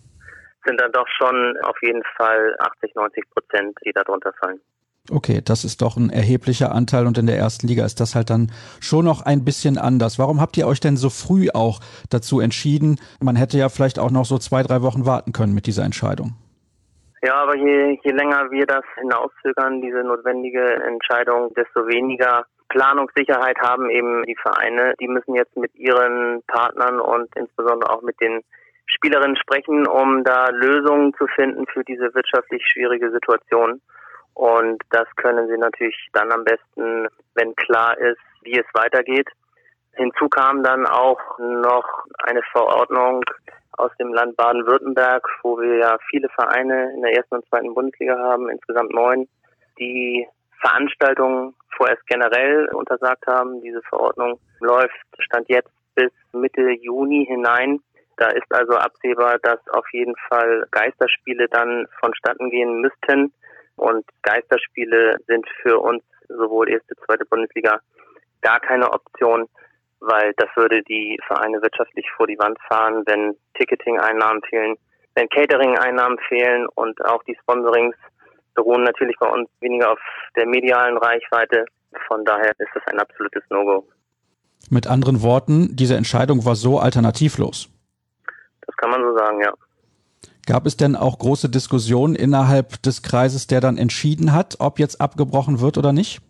Ja, sind dann doch schon auf jeden Fall achtzig, neunzig Prozent, die da drunter fallen. Okay, das ist doch ein erheblicher Anteil und in der ersten Liga ist das halt dann schon noch ein bisschen anders. Warum habt ihr euch denn so früh auch dazu entschieden? Man hätte ja vielleicht auch noch so zwei, drei Wochen warten können mit dieser Entscheidung. Ja, aber je, je länger wir das hinauszögern, diese notwendige Entscheidung, desto weniger Planungssicherheit haben eben die Vereine. Die müssen jetzt mit ihren Partnern und insbesondere auch mit den Spielerinnen sprechen, um da Lösungen zu finden für diese wirtschaftlich schwierige Situation. Und das können sie natürlich dann am besten, wenn klar ist, wie es weitergeht. Hinzu kam dann auch noch eine Verordnung aus dem Land Baden-Württemberg, wo wir ja viele Vereine in der ersten und zweiten Bundesliga haben, insgesamt neun, die Veranstaltungen vorerst generell untersagt haben. Diese Verordnung läuft Stand jetzt bis Mitte Juni hinein. Da ist also absehbar, dass auf jeden Fall Geisterspiele dann vonstatten gehen müssten. Und Geisterspiele sind für uns sowohl erste, zweite Bundesliga gar keine Option, weil das würde die Vereine wirtschaftlich vor die Wand fahren, wenn Ticketing-Einnahmen fehlen, wenn Catering-Einnahmen fehlen und auch die Sponsorings beruhen natürlich bei uns weniger auf der medialen Reichweite. Von daher ist das ein absolutes No-Go. Mit anderen Worten, diese Entscheidung war so alternativlos. Das kann man so sagen, ja. Gab es denn auch große Diskussionen innerhalb des Kreises, der dann entschieden hat, ob jetzt abgebrochen wird oder nicht?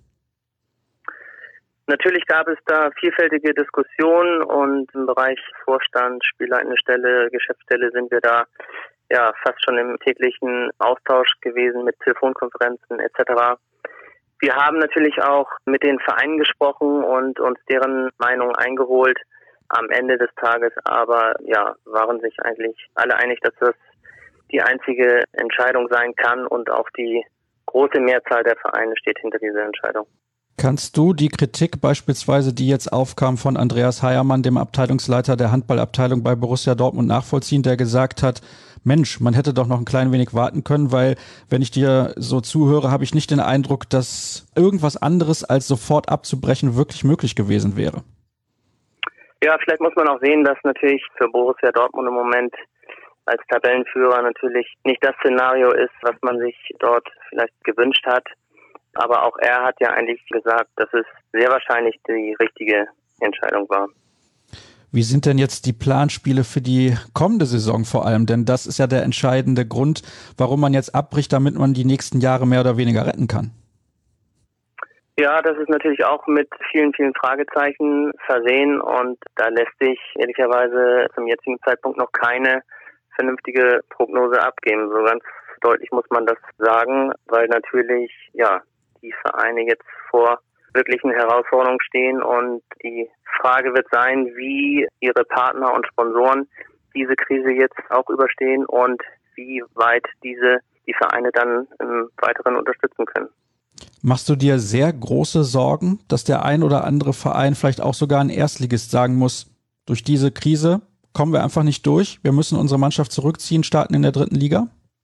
Natürlich gab es da vielfältige Diskussionen und im Bereich Vorstand, Spielleitende Geschäftsstelle sind wir da ja fast schon im täglichen Austausch gewesen mit Telefonkonferenzen et cetera. Wir haben natürlich auch mit den Vereinen gesprochen und uns deren Meinung eingeholt. Am Ende des Tages aber ja waren sich eigentlich alle einig, dass das die einzige Entscheidung sein kann und auch die große Mehrzahl der Vereine steht hinter dieser Entscheidung. Kannst du die Kritik beispielsweise, die jetzt aufkam von Andreas Heiermann, dem Abteilungsleiter der Handballabteilung bei Borussia Dortmund, nachvollziehen, der gesagt hat, Mensch, man hätte doch noch ein klein wenig warten können, weil wenn ich dir so zuhöre, habe ich nicht den Eindruck, dass irgendwas anderes als sofort abzubrechen wirklich möglich gewesen wäre. Ja, vielleicht muss man auch sehen, dass natürlich für Borussia Dortmund im Moment als Tabellenführer natürlich nicht das Szenario ist, was man sich dort vielleicht gewünscht hat. Aber auch er hat ja eigentlich gesagt, dass es sehr wahrscheinlich die richtige Entscheidung war. Wie sind denn jetzt die Planspiele für die kommende Saison vor allem? Denn das ist ja der entscheidende Grund, warum man jetzt abbricht, damit man die nächsten Jahre mehr oder weniger retten kann. Ja, das ist natürlich auch mit vielen, vielen Fragezeichen versehen und da lässt sich ehrlicherweise zum jetzigen Zeitpunkt noch keine vernünftige Prognose abgeben. So ganz deutlich muss man das sagen, weil natürlich ja die Vereine jetzt vor wirklichen Herausforderungen stehen und die Frage wird sein, wie ihre Partner und Sponsoren diese Krise jetzt auch überstehen und wie weit diese die Vereine dann im Weiteren unterstützen können. Machst du dir sehr große Sorgen, dass der ein oder andere Verein, vielleicht auch sogar ein Erstligist, sagen muss, durch diese Krise kommen wir einfach nicht durch, wir müssen unsere Mannschaft zurückziehen, starten in der dritten Liga?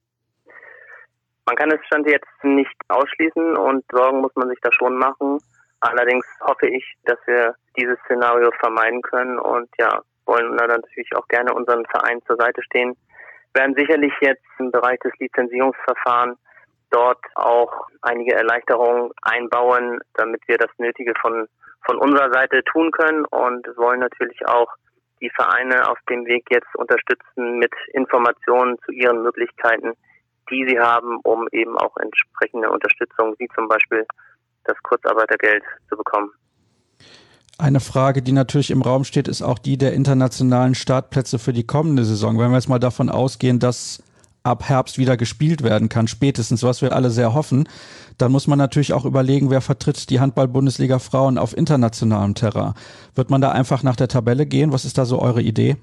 Man kann es Stand jetzt nicht ausschließen und Sorgen muss man sich da schon machen. Allerdings hoffe ich, dass wir dieses Szenario vermeiden können und ja, wollen da natürlich auch gerne unseren Verein zur Seite stehen. Wir werden sicherlich jetzt im Bereich des Lizenzierungsverfahrens dort auch einige Erleichterungen einbauen, damit wir das Nötige von, von unserer Seite tun können und wollen natürlich auch die Vereine auf dem Weg jetzt unterstützen mit Informationen zu ihren Möglichkeiten, die sie haben, um eben auch entsprechende Unterstützung, wie zum Beispiel das Kurzarbeitergeld zu bekommen. Eine Frage, die natürlich im Raum steht, ist auch die der internationalen Startplätze für die kommende Saison. Wenn wir jetzt mal davon ausgehen, dass ab Herbst wieder gespielt werden kann, spätestens, was wir alle sehr hoffen, dann muss man natürlich auch überlegen, wer vertritt die Handball-Bundesliga Frauen auf internationalem Terrain. Wird man da einfach nach der Tabelle gehen? Was ist da so eure Idee?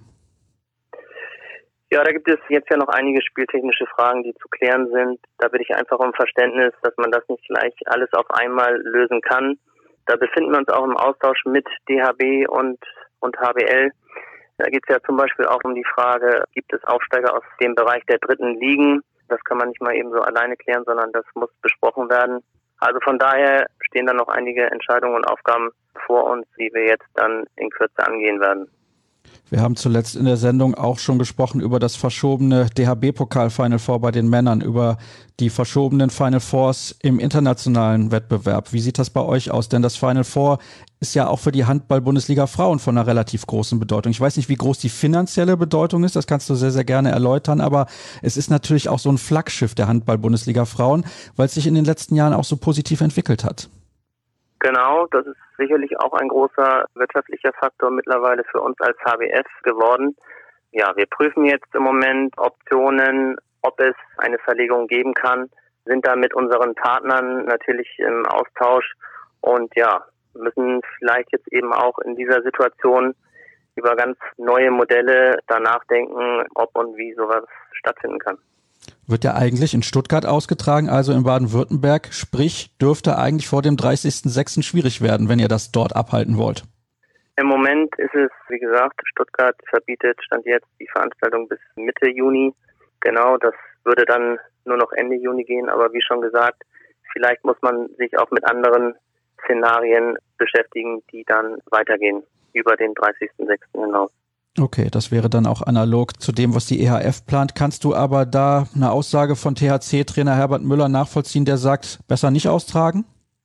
Ja, da gibt es jetzt ja noch einige spieltechnische Fragen, die zu klären sind. Da bitte ich einfach um Verständnis, dass man das nicht gleich alles auf einmal lösen kann. Da befinden wir uns auch im Austausch mit D H B und, und H B L. Da geht es ja zum Beispiel auch um die Frage, gibt es Aufsteiger aus dem Bereich der dritten Ligen? Das kann man nicht mal eben so alleine klären, sondern das muss besprochen werden. Also von daher stehen da noch einige Entscheidungen und Aufgaben vor uns, die wir jetzt dann in Kürze angehen werden. Wir haben zuletzt in der Sendung auch schon gesprochen über das verschobene D H B-Pokal-Final Four bei den Männern, über die verschobenen Final Fours im internationalen Wettbewerb. Wie sieht das bei euch aus? Denn das Final Four ist ja auch für die Handball-Bundesliga Frauen von einer relativ großen Bedeutung. Ich weiß nicht, wie groß die finanzielle Bedeutung ist, das kannst du sehr, sehr gerne erläutern, aber es ist natürlich auch so ein Flaggschiff der Handball-Bundesliga Frauen, weil es sich in den letzten Jahren auch so positiv entwickelt hat. Genau, das ist sicherlich auch ein großer wirtschaftlicher Faktor mittlerweile für uns als H B F geworden. Ja, wir prüfen jetzt im Moment Optionen, ob es eine Verlegung geben kann, sind da mit unseren Partnern natürlich im Austausch und ja, müssen vielleicht jetzt eben auch in dieser Situation über ganz neue Modelle da nachdenken, ob und wie sowas stattfinden kann. Wird ja eigentlich in Stuttgart ausgetragen, also in Baden-Württemberg. Sprich, dürfte eigentlich vor dem dreißigsten sechsten schwierig werden, wenn ihr das dort abhalten wollt. Im Moment ist es, wie gesagt, Stuttgart verbietet Stand jetzt die Veranstaltung bis Mitte Juni. Genau, das würde dann nur noch Ende Juni gehen. Aber wie schon gesagt, vielleicht muss man sich auch mit anderen Szenarien beschäftigen, die dann weitergehen über den dreißigsten sechsten hinaus. Okay, das wäre dann auch analog zu dem, was die E H F plant. Kannst du aber da eine Aussage von T H C-Trainer Herbert Müller nachvollziehen, der sagt, besser nicht austragen?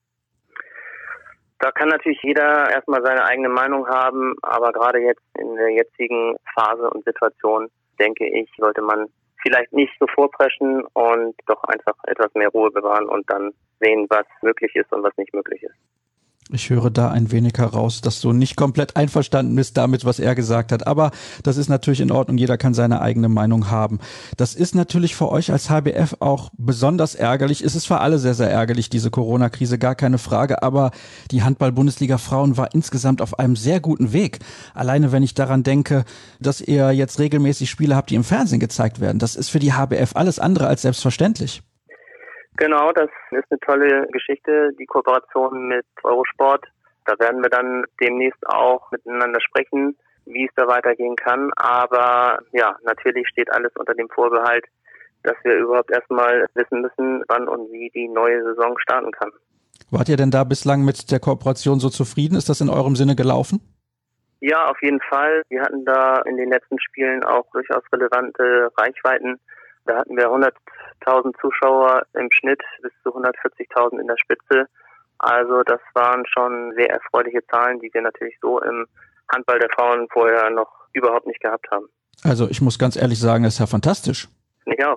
Da kann natürlich jeder erstmal seine eigene Meinung haben, aber gerade jetzt in der jetzigen Phase und Situation, denke ich, sollte man vielleicht nicht so vorpreschen und doch einfach etwas mehr Ruhe bewahren und dann sehen, was möglich ist und was nicht möglich ist. Ich höre da ein wenig heraus, dass du nicht komplett einverstanden bist damit, was er gesagt hat. Aber das ist natürlich in Ordnung. Jeder kann seine eigene Meinung haben. Das ist natürlich für euch als H B F auch besonders ärgerlich. Es ist für alle sehr, sehr ärgerlich, diese Corona-Krise, gar keine Frage. Aber die Handball-Bundesliga Frauen war insgesamt auf einem sehr guten Weg. Alleine, wenn ich daran denke, dass ihr jetzt regelmäßig Spiele habt, die im Fernsehen gezeigt werden. Das ist für die H B F alles andere als selbstverständlich. Genau, das ist eine tolle Geschichte, die Kooperation mit Eurosport. Da werden wir dann demnächst auch miteinander sprechen, wie es da weitergehen kann. Aber ja, natürlich steht alles unter dem Vorbehalt, dass wir überhaupt erstmal wissen müssen, wann und wie die neue Saison starten kann. Wart ihr denn da bislang mit der Kooperation so zufrieden? Ist das in eurem Sinne gelaufen? Ja, auf jeden Fall. Wir hatten da in den letzten Spielen auch durchaus relevante Reichweiten. Da hatten wir hunderttausend Zuschauer im Schnitt, bis zu hundertvierzigtausend in der Spitze. Also das waren schon sehr erfreuliche Zahlen, die wir natürlich so im Handball der Frauen vorher noch überhaupt nicht gehabt haben. Also ich muss ganz ehrlich sagen, das ist ja fantastisch. Finde ich auch.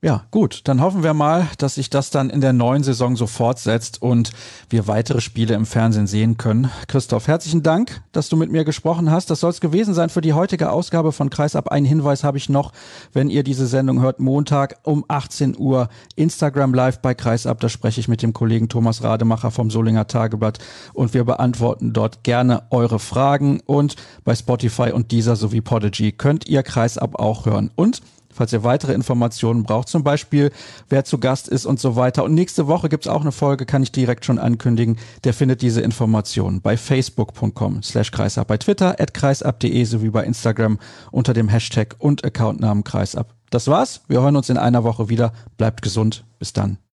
Ja, gut, dann hoffen wir mal, dass sich das dann in der neuen Saison so fortsetzt und wir weitere Spiele im Fernsehen sehen können. Christoph, herzlichen Dank, dass du mit mir gesprochen hast. Das soll es gewesen sein für die heutige Ausgabe von Kreisab. Einen Hinweis habe ich noch, wenn ihr diese Sendung hört, Montag um achtzehn Uhr Instagram Live bei Kreisab. Da spreche ich mit dem Kollegen Thomas Rademacher vom Solinger Tageblatt und wir beantworten dort gerne eure Fragen. Und bei Spotify und Deezer sowie Podigy könnt ihr Kreisab auch hören. Und falls ihr weitere Informationen braucht, zum Beispiel wer zu Gast ist und so weiter. Und nächste Woche gibt's auch eine Folge, kann ich direkt schon ankündigen. Der findet diese Informationen bei facebook punkt com slash kreisab, bei Twitter at kreisab punkt de sowie bei Instagram unter dem Hashtag und Accountnamen Kreisab. Das war's. Wir hören uns in einer Woche wieder. Bleibt gesund. Bis dann.